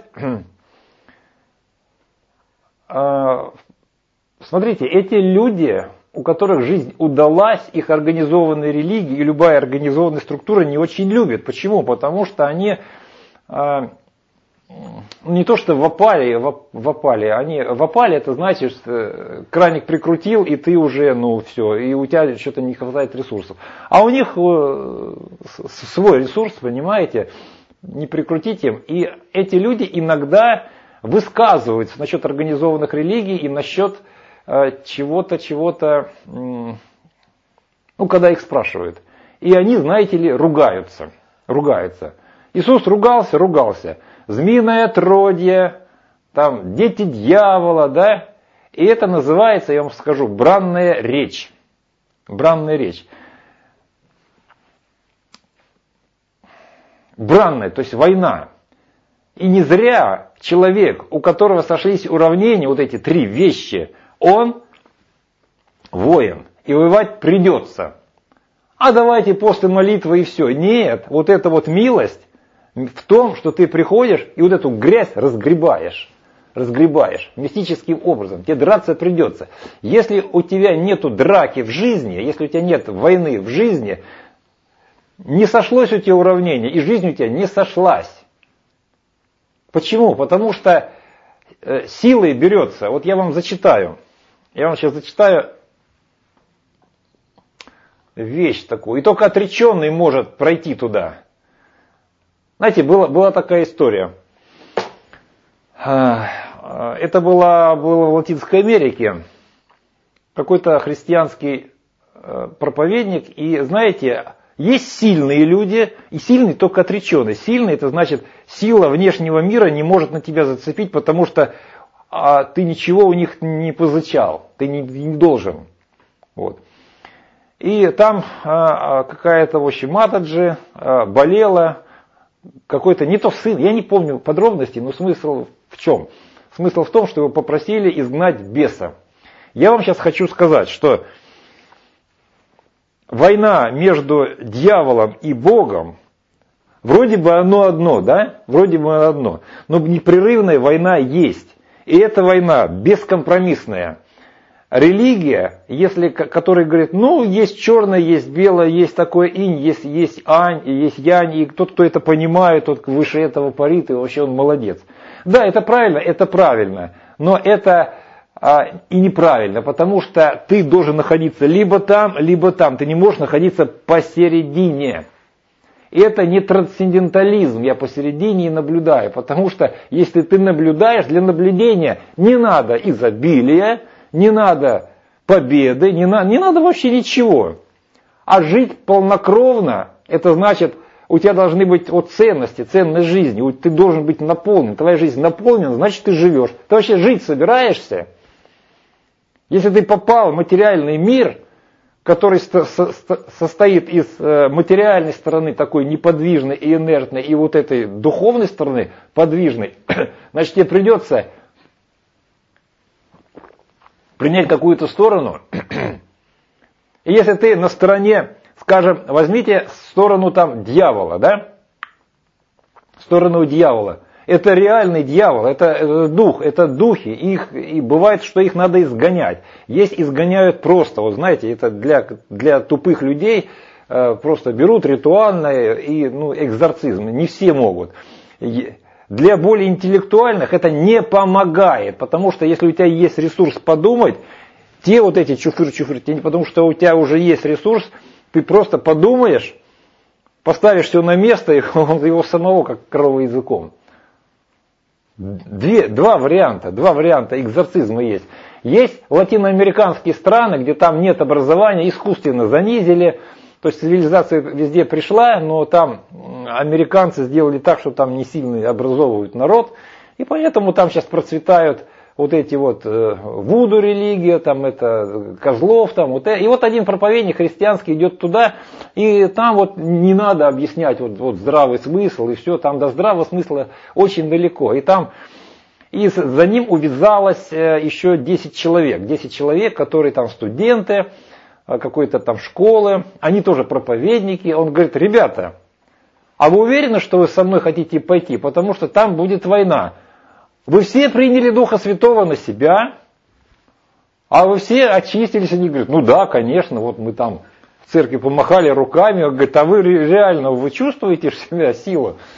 смотрите, эти люди, у которых жизнь удалась, их организованные религии и любая организованная структура не очень любят. Почему? Потому что они не то что в опале, в опале, они, в опале это значит, что краник прикрутил, и ты уже, ну все, и у тебя что-то не хватает ресурсов. А у них свой ресурс, понимаете, не прикрутить им. И эти люди иногда высказываются насчет организованных религий и насчет чего-то, чего-то, ну когда их спрашивают. И они, знаете ли, ругаются, ругаются. Иисус ругался, ругался. Змеиное отродье, там, дети дьявола, да? И это называется, я вам скажу, бранная речь. Бранная речь. Бранная, то есть война. И не зря человек, у которого сошлись уравнения, вот эти три вещи, он воин. И воевать придется. А давайте после молитвы и все. Нет, вот эта вот милость в том, что ты приходишь и вот эту грязь разгребаешь. Разгребаешь мистическим образом. Тебе драться придется. Если у тебя нету драки в жизни, если у тебя нет войны в жизни, не сошлось у тебя уравнение, и жизнь у тебя не сошлась. Почему? Потому что э, силой берется. Вот я вам зачитаю. Я вам сейчас зачитаю вещь такую. И только отреченный может пройти туда. Знаете, была, была такая история. Это было, было в Латинской Америке. Какой-то христианский проповедник. И знаете, есть сильные люди, и сильный только отреченный. Сильный, это значит, сила внешнего мира не может на тебя зацепить, потому что а, ты ничего у них не позычал. Ты не, не должен. Вот. И там а, какая-то, в общем, матаджи а, болела. Какой-то не то сын, я не помню подробностей, но смысл в чем? Смысл в том, что его попросили изгнать беса. Я вам сейчас хочу сказать, что война между дьяволом и Богом, вроде бы оно одно, да? Вроде бы оно одно, но непрерывная война есть. И эта война бескомпромиссная. Религия, если, который говорит, ну, есть черное, есть белое, есть такое инь, есть, есть ань, и есть янь, и тот, кто это понимает, тот выше этого парит, и вообще он молодец. Да, это правильно, это правильно, но это а, и неправильно, потому что ты должен находиться либо там, либо там, ты не можешь находиться посередине. И это не трансцендентализм, я посередине и наблюдаю, потому что если ты наблюдаешь, для наблюдения не надо изобилия, не надо победы, не, на, не надо вообще ничего. А жить полнокровно, это значит, у тебя должны быть вот ценности, ценность жизни. Ты должен быть наполнен. Твоя жизнь наполнена, значит ты живешь. Ты вообще жить собираешься? Если ты попал в материальный мир, который состоит из материальной стороны такой неподвижной и инертной, и вот этой духовной стороны подвижной, значит тебе придется принять какую-то сторону. И если ты на стороне, скажем, возьмите сторону там дьявола, да? Сторону дьявола. Это реальный дьявол, это, это дух, это духи. Их, и бывает, что их надо изгонять. Есть изгоняют просто, вот знаете, это для, для тупых людей э, просто берут ритуальное и ну, экзорцизм. Не все могут. Для более интеллектуальных это не помогает, потому что если у тебя есть ресурс подумать, те вот эти чуфыр-чуфыр, потому что у тебя уже есть ресурс, ты просто подумаешь, поставишь все на место, и он его самого как корова языком. Две, два варианта, два варианта экзорцизма есть. Есть латиноамериканские страны, где там нет образования, искусственно занизили. То есть цивилизация везде пришла, но там американцы сделали так, что там не сильно образовывают народ. И поэтому там сейчас процветают вот эти вот вуду религия, там это козлов, там вот это. И вот один проповедник христианский идет туда, и там вот не надо объяснять вот, вот здравый смысл и все, там до здравого смысла очень далеко. И там и за ним увязалось еще десять человек, десять человек, которые там студенты какой-то там школы, они тоже проповедники. Он говорит: ребята, а вы уверены, что вы со мной хотите пойти, потому что там будет война? Вы все приняли Духа Святого на себя, а вы все очистились. Они говорят: ну да, конечно, вот мы там в церкви помахали руками. Он говорит: а вы реально, вы чувствуете в себя силу?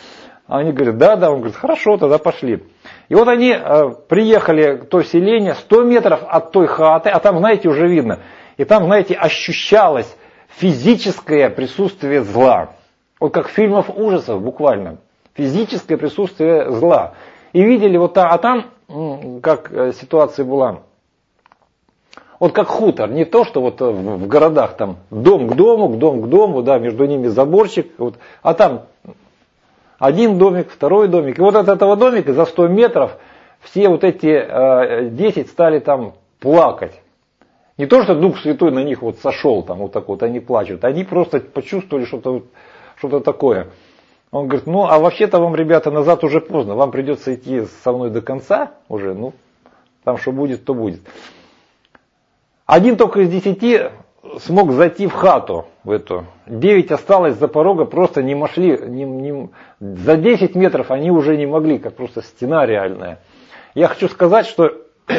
А они говорят, да, да. Он говорит, хорошо, тогда пошли. И вот они э, приехали в то селение, сто метров от той хаты, а там, знаете, уже видно. И там, знаете, ощущалось физическое присутствие зла. Вот как в фильмах ужасов буквально. Физическое присутствие зла. И видели вот там, а там, как ситуация была, вот как хутор, не то, что вот в городах там дом к дому, к дому к дому, да, между ними заборчик, вот, а там один домик, второй домик. И вот от этого домика за сто метров все вот эти э, десять стали там плакать. Не то, что Дух Святой на них вот сошел, там вот так вот, они плачут. Они просто почувствовали что-то, что-то такое. Он говорит, ну а вообще-то вам, ребята, назад уже поздно. Вам придется идти со мной до конца уже. Ну, там что будет, то будет. Один только из десяти смог зайти в хату в эту. Девять осталось за порога, просто не могли. Не, не, за десять метров они уже не могли, как просто стена реальная. Я хочу сказать, что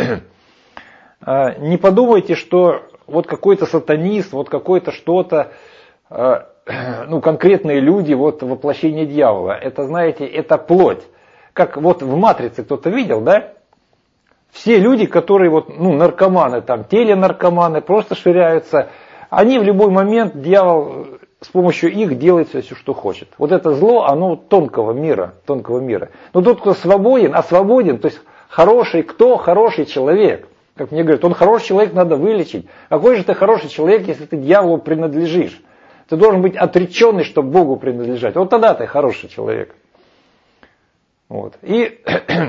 не подумайте, что вот какой-то сатанист, вот какой-то что-то, ну, конкретные люди, вот воплощение дьявола. Это, знаете, это плоть. Как вот в «Матрице» кто-то видел, да? Все люди, которые вот, ну, наркоманы, там, теленаркоманы, просто ширяются, они в любой момент, дьявол с помощью их делает все, что хочет. Вот это зло, оно тонкого мира, тонкого мира. Но тот, кто свободен, а свободен, то есть хороший, кто хороший человек? Как мне говорят, он хороший человек, надо вылечить. Какой же ты хороший человек, если ты дьяволу принадлежишь? Ты должен быть отреченный, чтобы Богу принадлежать. Вот тогда ты хороший человек. Вот. И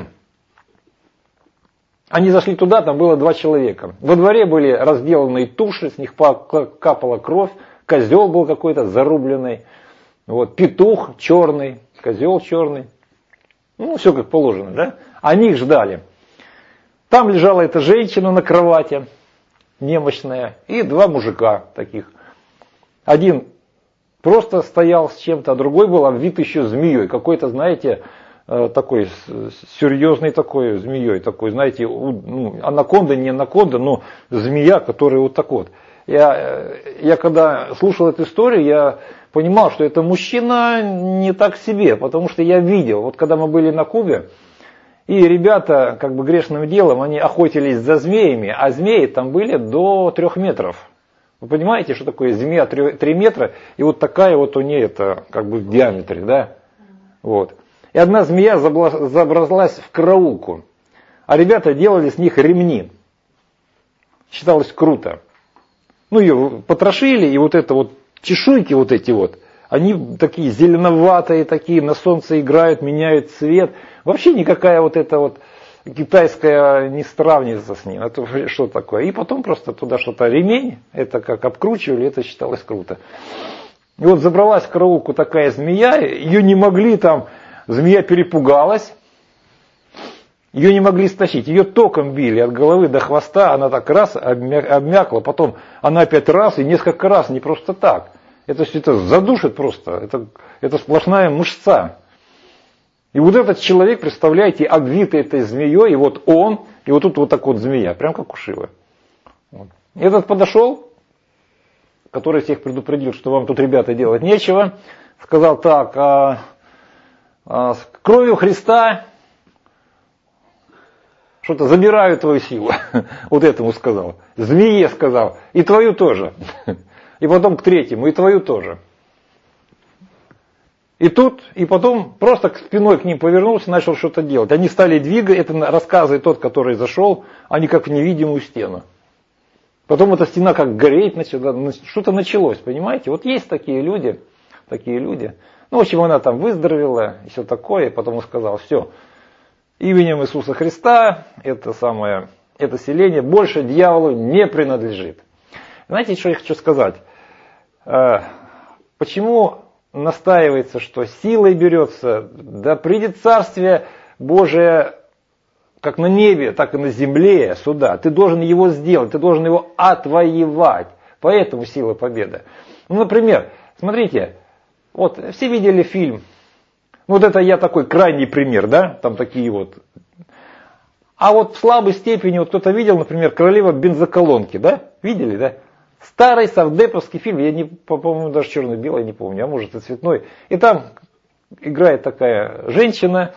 они зашли туда, там было два человека. Во дворе были разделанные туши, с них капала кровь. Козел был какой-то зарубленный. Вот. Петух черный, козел черный. Ну, все как положено, да? Они их ждали. Там лежала эта женщина на кровати, немощная, и два мужика таких. Один просто стоял с чем-то, а другой был обвит еще змеей. Какой-то, знаете, такой серьезный такой змеей. Такой, знаете, ну, анаконда, не анаконда, но змея, которая вот так вот. Я, я когда слушал эту историю, я понимал, что это мужчина не так себе, потому что я видел, вот когда мы были на Кубе, и ребята, как бы грешным делом, они охотились за змеями, а змеи там были до трех метров. Вы понимаете, что такое змея три метра, и вот такая вот у нее это, как бы в диаметре, да? Вот. И одна змея забралась в караулку, а ребята делали с них ремни. Считалось круто. Ну, ее потрошили, и вот это вот чешуйки вот эти вот, они такие зеленоватые, такие на солнце играют, меняют цвет. Вообще никакая вот эта вот китайская не сравнится с ним. Это что такое? И потом просто туда что-то ремень, это как обкручивали, это считалось круто. И вот забралась в караулку такая змея, ее не могли там, змея перепугалась, ее не могли стащить, ее током били от головы до хвоста, она так раз обмякла, потом она опять раз и несколько раз, не просто так. Это, это задушит просто, это, это сплошная мышца. И вот этот человек, представляете, обвитый этой змеей, и вот он, и вот тут вот так вот змея, прям как у Шивы. Вот. Этот подошел, который всех предупредил, что вам тут, ребята, делать нечего, сказал так, а, а, с кровью Христа что-то забираю твою силу. Вот этому сказал. Змее сказал, и твою тоже. И потом к третьему, и твою тоже. И тут, и потом просто спиной к ним повернулся, начал что-то делать. Они стали двигать, это рассказывает тот, который зашел, они как в невидимую стену. Потом эта стена как гореть начала, что-то началось, понимаете? Вот есть такие люди, такие люди. Ну, в общем, она там выздоровела, и все такое, и потом он сказал, все, именем Иисуса Христа, это самое, это селение больше дьяволу не принадлежит. Знаете, что я хочу сказать? Почему настаивается, что силой берется, да придет Царствие Божие как на небе, так и на земле суда. Ты должен его сделать, ты должен его отвоевать. Поэтому сила победы. Ну, например, смотрите, вот все видели фильм. Вот это я такой крайний пример, да, там такие вот. А вот в слабой степени, вот кто-то видел, например, «Королева бензоколонки», да? Видели, да? Старый совдеповский фильм, я не, по-моему, даже черно-белый не помню, а может и цветной. И там играет такая женщина,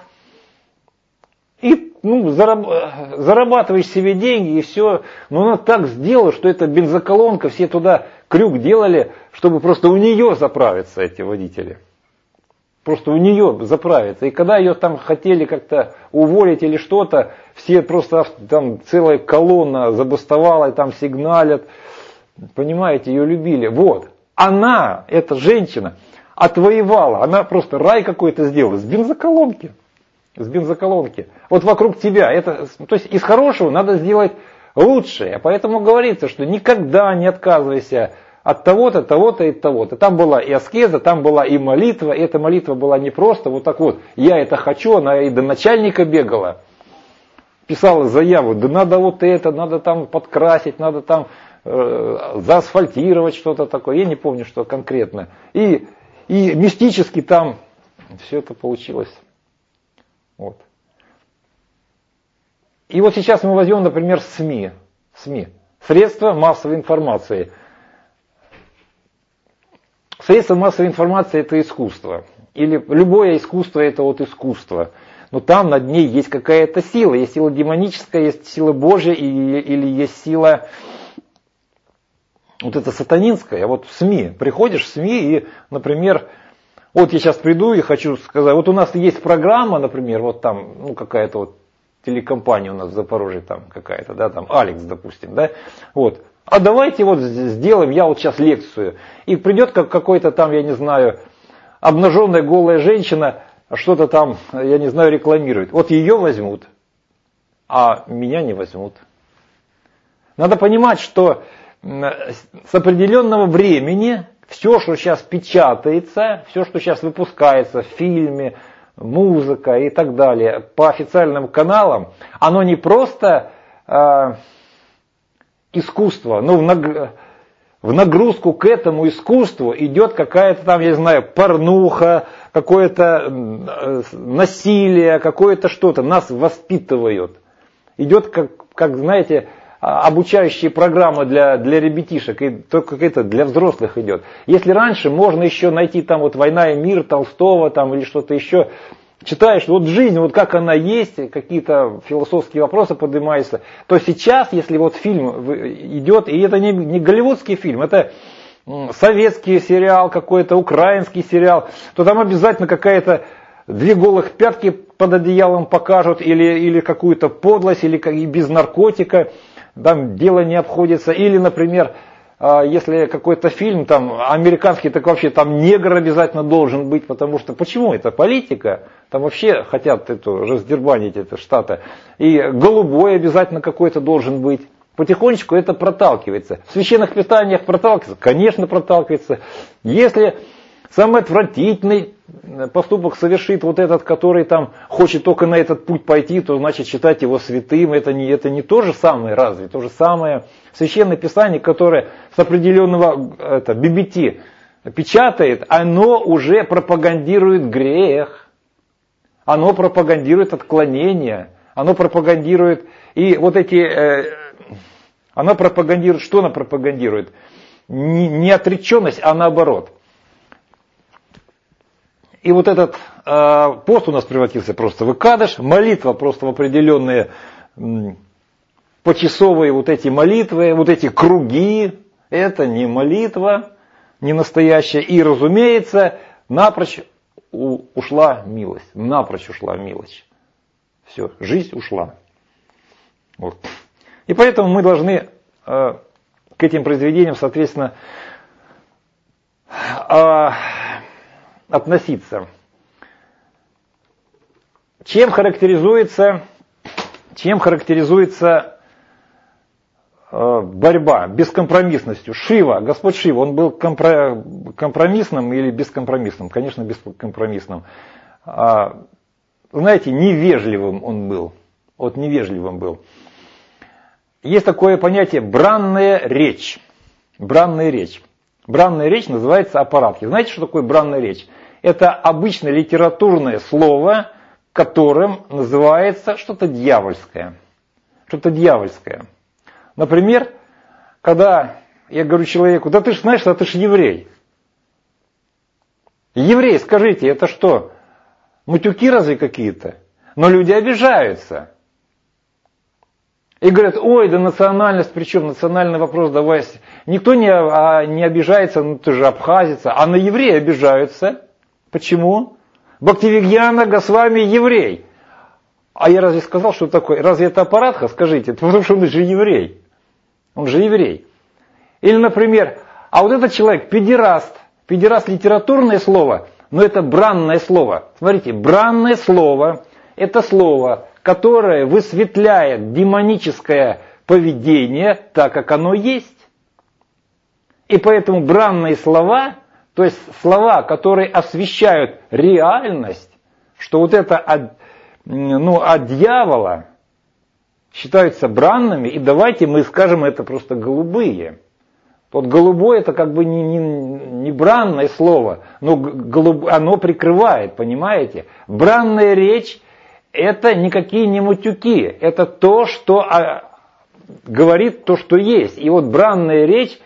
и ну, зараб- зарабатываешь себе деньги, и все. Но она так сделала, что это бензоколонка, все туда крюк делали, чтобы просто у нее заправиться эти водители. Просто у нее заправиться. И когда ее там хотели как-то уволить или что-то, все просто там целая колонна забастовала, и там сигналят. Понимаете, ее любили. Вот. Она, эта женщина, отвоевала. Она просто рай какой-то сделала с бензоколонки. С бензоколонки. Вот вокруг тебя. Это, то есть из хорошего надо сделать лучшее. Поэтому говорится, что никогда не отказывайся от того-то, того-то и того-то. Там была и аскеза, там была и молитва. И эта молитва была не просто вот так вот. Я это хочу, она и до начальника бегала. Писала заяву, да надо вот это, надо там подкрасить, надо там э, заасфальтировать что-то такое. Я не помню, что конкретно. И, и мистически там все это получилось. Вот. И вот сейчас мы возьмем, например, СМИ. СМИ. Средства массовой информации. Средства массовой информации это искусство. Или любое искусство это вот искусство. Но там над ней есть какая-то сила. Есть сила демоническая, есть сила Божья или, или есть сила вот эта сатанинская. Вот в СМИ. Приходишь в СМИ и, например, вот я сейчас приду и хочу сказать, вот у нас есть программа, например, вот там, ну какая-то вот телекомпания у нас в Запорожье там какая-то, да, там Алекс, допустим, да, вот. А давайте вот сделаем, я вот сейчас лекцию. И придет как какой-то там, я не знаю, обнаженная голая женщина, что-то там, я не знаю, рекламирует. Вот ее возьмут, а меня не возьмут. Надо понимать, что с определенного времени все, что сейчас печатается, все, что сейчас выпускается в фильме, музыка и так далее, по официальным каналам, оно не просто э, искусство, но в, наг... в нагрузку к этому искусству идет какая-то там, я не знаю, порнуха, какое-то э, насилие, какое-то что-то, нас воспитывают. Идет, как, как знаете, обучающие программы для, для ребятишек, и только это для взрослых идет. Если раньше можно еще найти там вот «Война и мир» Толстого там, или что-то еще, читаешь, вот жизнь, вот как она есть, какие-то философские вопросы поднимаются, то сейчас, если вот фильм идет, и это не, не голливудский фильм, это советский сериал какой-то, украинский сериал, то там обязательно какая-то две голых пятки под одеялом покажут, или, или какую-то подлость, или как, и без наркотика. Там дело не обходится. Или, например, если какой-то фильм там американский, так вообще там негр обязательно должен быть, потому что почему? Это политика. Там вообще хотят эту раздербанить это штаты. И голубой обязательно какой-то должен быть. Потихонечку это проталкивается. В священных писаниях проталкивается? Конечно, проталкивается. Если самый отвратительный поступок совершит вот этот, который там хочет только на этот путь пойти, то значит считать его святым. Это не, это не то же самое разве, то же самое священное писание, которое с определенного это, би би ти печатает, оно уже пропагандирует грех, оно пропагандирует отклонение, оно пропагандирует и вот эти, э, оно пропагандирует, что оно пропагандирует? Не, не отреченность, а наоборот. И вот этот э, пост у нас превратился просто в икадыш, молитва просто в определенные м, почасовые вот эти молитвы, вот эти круги. Это не молитва, не настоящая. И, разумеется, напрочь у, ушла милость. Напрочь ушла милость. Все, жизнь ушла. Вот. И поэтому мы должны э, к этим произведениям, соответственно, э, относиться. Чем характеризуется, чем характеризуется э, борьба? Бескомпромиссностью. Шива, Господь Шива, он был компро- компромиссным или бескомпромиссным? Конечно, бескомпромиссным. А, знаете, невежливым он был. Вот невежливым был. Есть такое понятие бранная речь. Бранная речь. Бранная речь называется аппаратки. Знаете, что такое бранная речь? Это обычное литературное слово, которым называется что-то дьявольское. Что-то дьявольское. Например, когда я говорю человеку, да ты ж знаешь, что ты ж еврей. Еврей, скажите, это что? Матюки разве какие-то? Но люди обижаются. И говорят, ой, да национальность, причем национальный вопрос, давай. Никто не, а, не обижается, ну ты же абхазица, а на еврея обижаются. Почему? Бхактивигьяна Госвами еврей. А я разве сказал, что такое? Разве это аппаратха? Скажите, потому что он же еврей. Он же еврей. Или, например, а вот этот человек педераст. Педераст литературное слово, но это бранное слово. Смотрите, бранное слово – это слово, которое высветляет демоническое поведение так, как оно есть. И поэтому бранные слова, то есть слова, которые освещают реальность, что вот это от, ну, от дьявола считаются бранными, и давайте мы скажем, это просто голубые. Вот голубое это как бы не, не, не бранное слово, но голуб, оно прикрывает, понимаете? Бранная речь это никакие не матюки, это то, что а, говорит то, что есть. И вот бранная речь,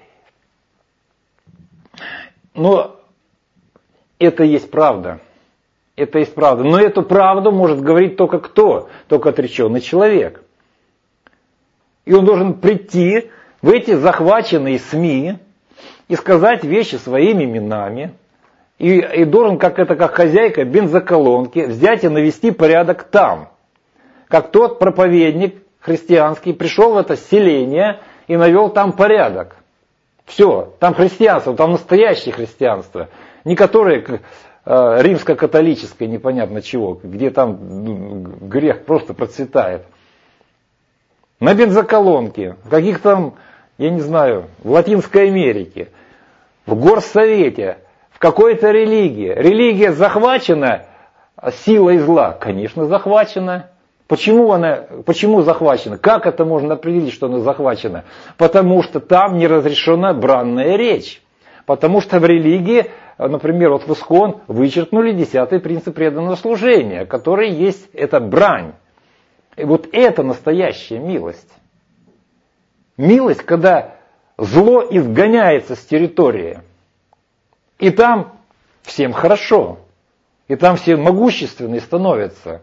но это есть правда. Это есть правда. Но эту правду может говорить только кто? Только отреченный человек. И он должен прийти в эти захваченные СМИ и сказать вещи своими именами. И, и должен, как это, как хозяйка бензоколонки, взять и навести порядок там. Как тот проповедник христианский пришел в это селение и навел там порядок. Все, там христианство, там настоящее христианство. Не которое э, римско-католическое, непонятно чего, где там грех просто процветает. На бензоколонке, в каких там, я не знаю, в Латинской Америке, в Горсовете, в какой-то религии. Религия захвачена силой зла? Конечно, захвачена. Почему она, почему захвачена? Как это можно определить, что она захвачена? Потому что там не разрешена бранная речь. Потому что в религии, например, вот в Искон вычеркнули десятый принцип преданного служения, который есть, это брань. И вот это настоящая милость. Милость, когда зло изгоняется с территории. И там всем хорошо. И там все могущественные становятся.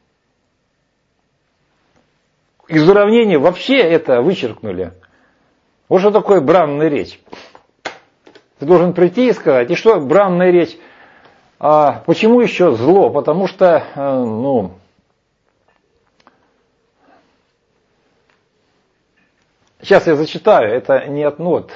Из уравнения вообще это вычеркнули. Вот что такое бранная речь. Ты должен прийти и сказать, и что бранная речь? А почему еще зло? Потому что, ну, сейчас я зачитаю, это не от нот.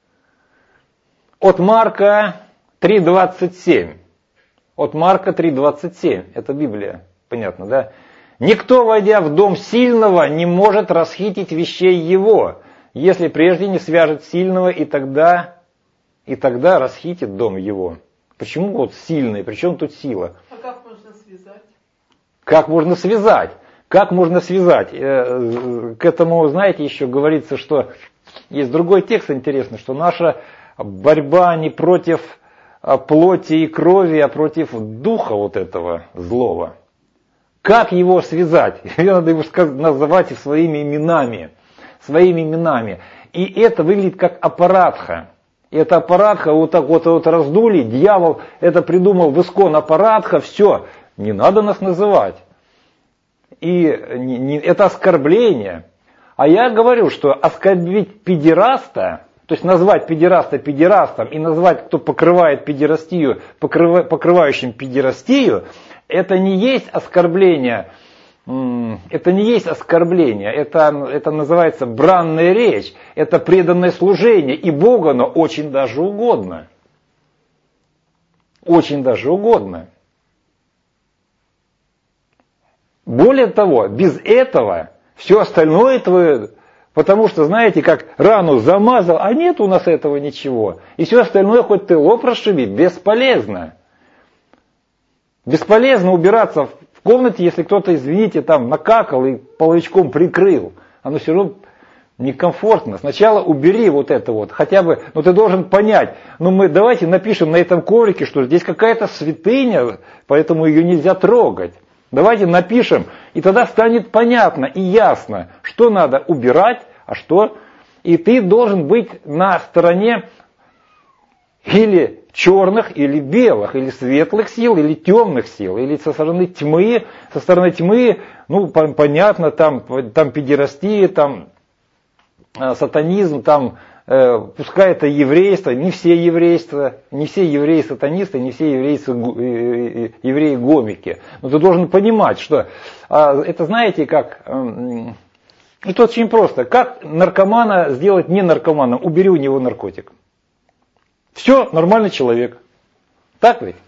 От Марка три двадцать семь. От Марка три двадцать семь. Это Библия. Понятно, да? Никто, войдя в дом сильного, не может расхитить вещей его, если прежде не свяжет сильного, и тогда, и тогда расхитит дом его. Почему вот сильный? Причем тут сила? А как можно связать? Как можно связать? Как можно связать? К этому, знаете, еще говорится, что есть другой текст интересный, что наша борьба не против плоти и крови, а против духа вот этого злого. Как его связать? Надо его называть своими именами. Своими именами. И это выглядит как аппаратха. И это аппаратха вот так вот, вот раздули. Дьявол это придумал в Искон аппаратха. Все. Не надо нас называть. И не, не, это оскорбление. А я говорю, что оскорбить педераста, то есть назвать педераста педерастом и назвать, кто покрывает педерастию, покрыва, покрывающим педерастию, это не есть оскорбление, это не есть оскорбление, это, это называется бранная речь, это преданное служение, и Богу оно очень даже угодно. Очень даже угодно. Более того, без этого все остальное твое, потому что, знаете, как рану замазал, а нет у нас этого ничего. И все остальное, хоть ты лоб расшиби, бесполезно. Бесполезно убираться в комнате, если кто-то, извините, там накакал и половичком прикрыл. Оно все равно некомфортно. Сначала убери вот это вот, хотя бы, ну ты должен понять, ну мы давайте напишем на этом коврике, что здесь какая-то святыня, поэтому ее нельзя трогать. Давайте напишем, и тогда станет понятно и ясно, что надо убирать, а что... И ты должен быть на стороне или черных, или белых, или светлых сил, или темных сил, или со стороны тьмы, со стороны тьмы, ну, понятно, там, там педерастия, там сатанизм, там, э, пускай это еврейство, не все еврейства, не все евреи сатанисты, не все евреи, э, евреи гомики. Но ты должен понимать, что э, это, знаете, как, э, это очень просто, как наркомана сделать не наркоманом, убери у него наркотик. Все, нормальный человек. Так ведь?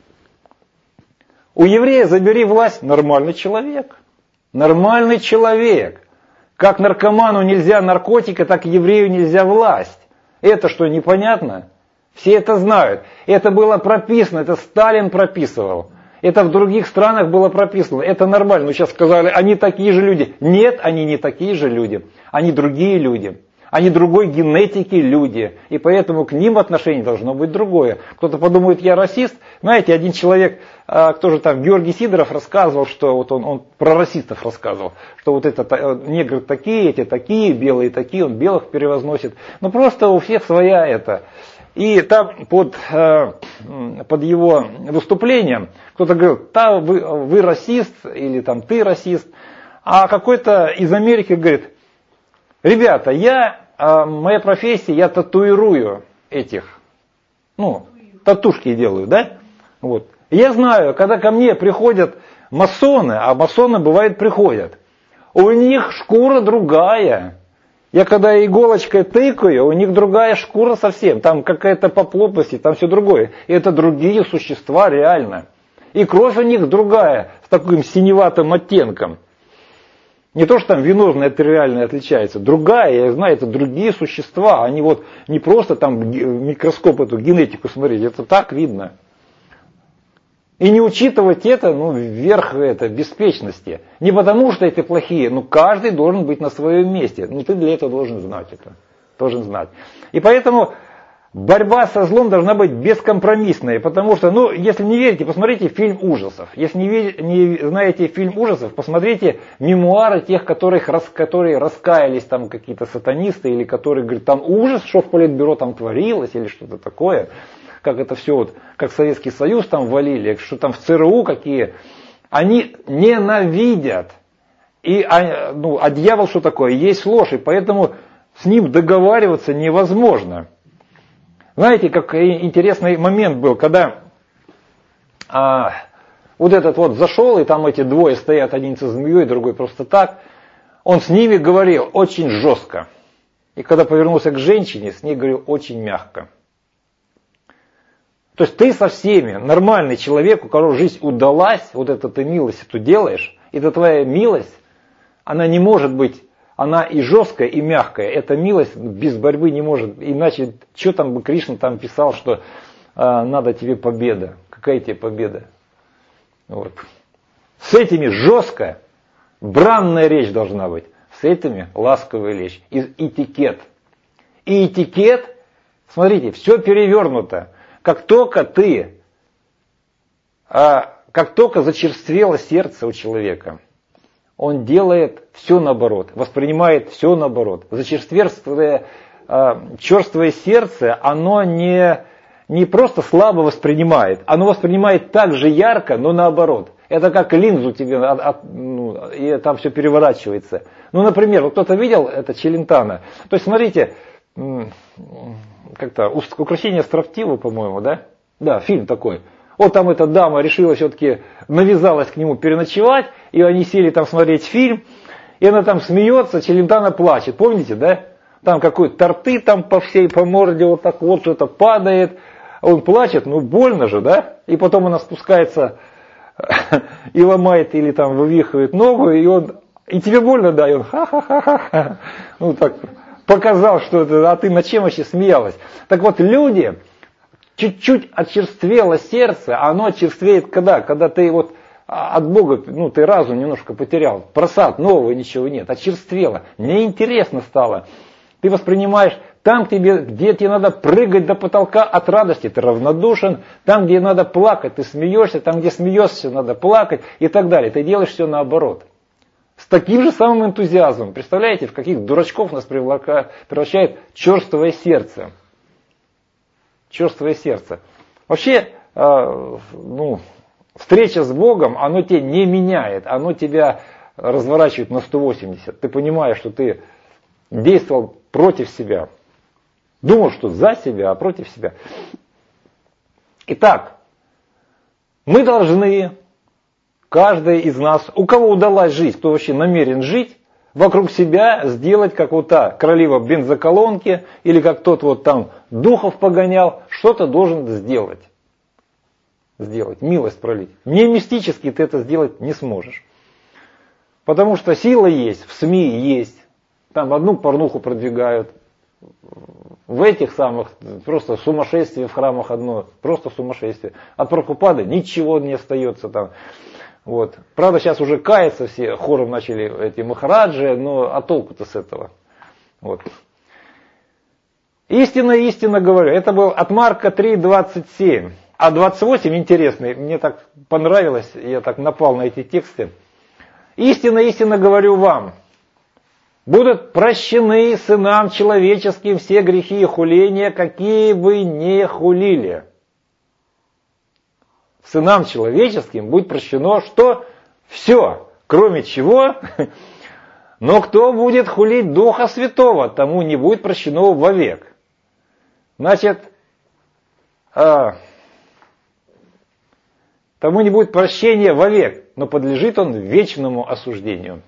У еврея забери власть, нормальный человек. Нормальный человек. Как наркоману нельзя наркотика, так еврею нельзя власть. Это что, непонятно? Все это знают. Это было прописано, это Сталин прописывал. Это в других странах было прописано. Это нормально. Но сейчас сказали, они такие же люди. Нет, они не такие же люди. Они другие люди. Они другой генетики люди. И поэтому к ним отношение должно быть другое. Кто-то подумает, я расист. Знаете, один человек, кто же там, Георгий Сидоров рассказывал, что вот он, он про расистов рассказывал, что вот это негры такие, эти такие, белые такие, он белых перевозносит. Ну просто у всех своя это. И там под, под его выступлением кто-то говорил, да, вы, вы расист, или там ты расист. А какой-то из Америки говорит, ребята, я, моя профессия, я татуирую этих, ну, татушки делаю, да? Вот. Я знаю, когда ко мне приходят масоны, а масоны, бывает, приходят, у них шкура другая. Я когда иголочкой тыкаю, у них другая шкура совсем, там какая-то поплотности, там все другое. И это другие существа реально. И кровь у них другая, с таким синеватым оттенком. Не то, что там венозное артериальное отличается, другая, я знаю, это другие существа, они вот не просто там микроскоп эту генетику смотреть, это так видно. И не учитывать это, ну, вверх это, беспечности. Не потому, что эти плохие, но каждый должен быть на своем месте. Ну, ты для этого должен знать это. Должен знать. И поэтому борьба со злом должна быть бескомпромиссной. Потому что, ну, если не верите, посмотрите фильм ужасов. Если не, вер... не знаете фильм ужасов, посмотрите мемуары тех, которых, которые раскаялись, там какие-то сатанисты, или которые говорят, там ужас, что в Политбюро там творилось, или что-то такое. Как это все, вот, как Советский Союз там валили, что там в ЦРУ какие, они ненавидят. И, а, ну, а дьявол что такое? Есть ложь, и поэтому с ним договариваться невозможно. Знаете, как интересный момент был, когда а, вот этот вот зашел, и там эти двое стоят, один со змеей, другой просто так, он с ними говорил очень жестко. И когда повернулся к женщине, с ней говорил очень мягко. То есть ты со всеми, нормальный человек, у которого жизнь удалась, вот это ты милость эту делаешь, это твоя милость, она не может быть, она и жесткая, и мягкая. Эта милость без борьбы не может. Иначе, что там Кришна там писал, что а, надо тебе победа. Какая тебе победа? Вот. С этими жесткая, бранная речь должна быть. С этими ласковая речь. И этикет. И этикет, смотрите, все перевернуто. Как только ты, а, как только зачерствело сердце у человека, он делает все наоборот, воспринимает все наоборот. Зачерствелое, а, черствое сердце, оно не, не просто слабо воспринимает, оно воспринимает так же ярко, но наоборот. Это как линзу тебе, от, от, ну, и там все переворачивается. Ну, например, вот кто-то видел это Челентано? То есть, смотрите, как-то «Укрощение строптивого», по-моему, да? Да, фильм такой. Вот там эта дама решила все-таки, навязалась к нему переночевать, и они сели там смотреть фильм, и она там смеется, Челентано плачет, помните, да? Там какой-то торты там по всей, по морде вот так вот что-то падает, он плачет, ну больно же, да? И потом она спускается и ломает или там вывихивает ногу, и он, и тебе больно, да, и он ха-ха-ха-ха, ну так показал, что это, а ты над чем вообще смеялась? Так вот, люди, чуть-чуть очерствело сердце, а оно очерствеет когда? Когда ты вот от Бога, ну ты разум немножко потерял, просад, нового ничего нет, очерствело, неинтересно стало. Ты воспринимаешь, там, тебе, где тебе надо прыгать до потолка от радости, ты равнодушен, там, где надо плакать, ты смеешься, там, где смеешься, надо плакать и так далее. Ты делаешь все наоборот. С таким же самым энтузиазмом. Представляете, в каких дурачков нас превращает черствое сердце. черствое сердце. Вообще, э, ну, встреча с Богом, оно тебя не меняет, оно тебя разворачивает на сто восемьдесят. Ты понимаешь, что ты действовал против себя. Думал, что за себя, а против себя. Итак, мы должны, каждый из нас, у кого удалась жизнь, кто вообще намерен жить, вокруг себя сделать, как вот та королева бензоколонки, или как тот вот там духов погонял, что-то должен сделать. Сделать, милость пролить. Не мистически ты это сделать не сможешь. Потому что сила есть, в СМИ есть. Там одну порнуху продвигают. В этих самых, просто сумасшествие в храмах одно. Просто сумасшествие. От Прабхупады ничего не остается там. Вот. Правда, сейчас уже каются все, хором начали эти махараджи, но а толку-то с этого? Вот. Истинно, истинно говорю. Это был от Марка три двадцать семь. А двадцать восемь интересный, мне так понравилось, я так напал на эти тексты. Истинно, истинно говорю вам, будут прощены сынам человеческим все грехи и хуления, какие бы ни хулили. Сынам человеческим будет прощено что? Все, кроме чего? Но кто будет хулить Духа Святого, тому не будет прощено вовек. Значит, а, тому не будет прощения вовек, но подлежит он вечному осуждению.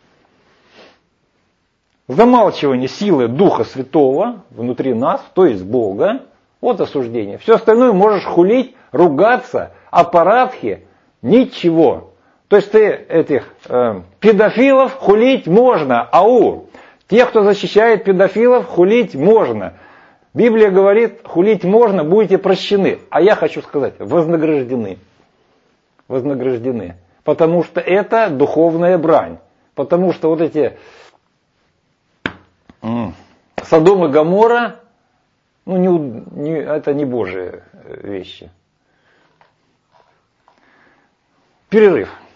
Замалчивание силы Духа Святого внутри нас, то есть Бога, вот осуждение. Все остальное можешь хулить, ругаться, аппаратхи, ничего. То есть ты этих э, педофилов хулить можно, ау. Тех, кто защищает педофилов, хулить можно. Библия говорит, хулить можно, будете прощены. А я хочу сказать, вознаграждены. Вознаграждены. Потому что это духовная брань. Потому что вот эти м, Содом и Гоморра, ну, не, не, это не Божьи вещи. Перерыв.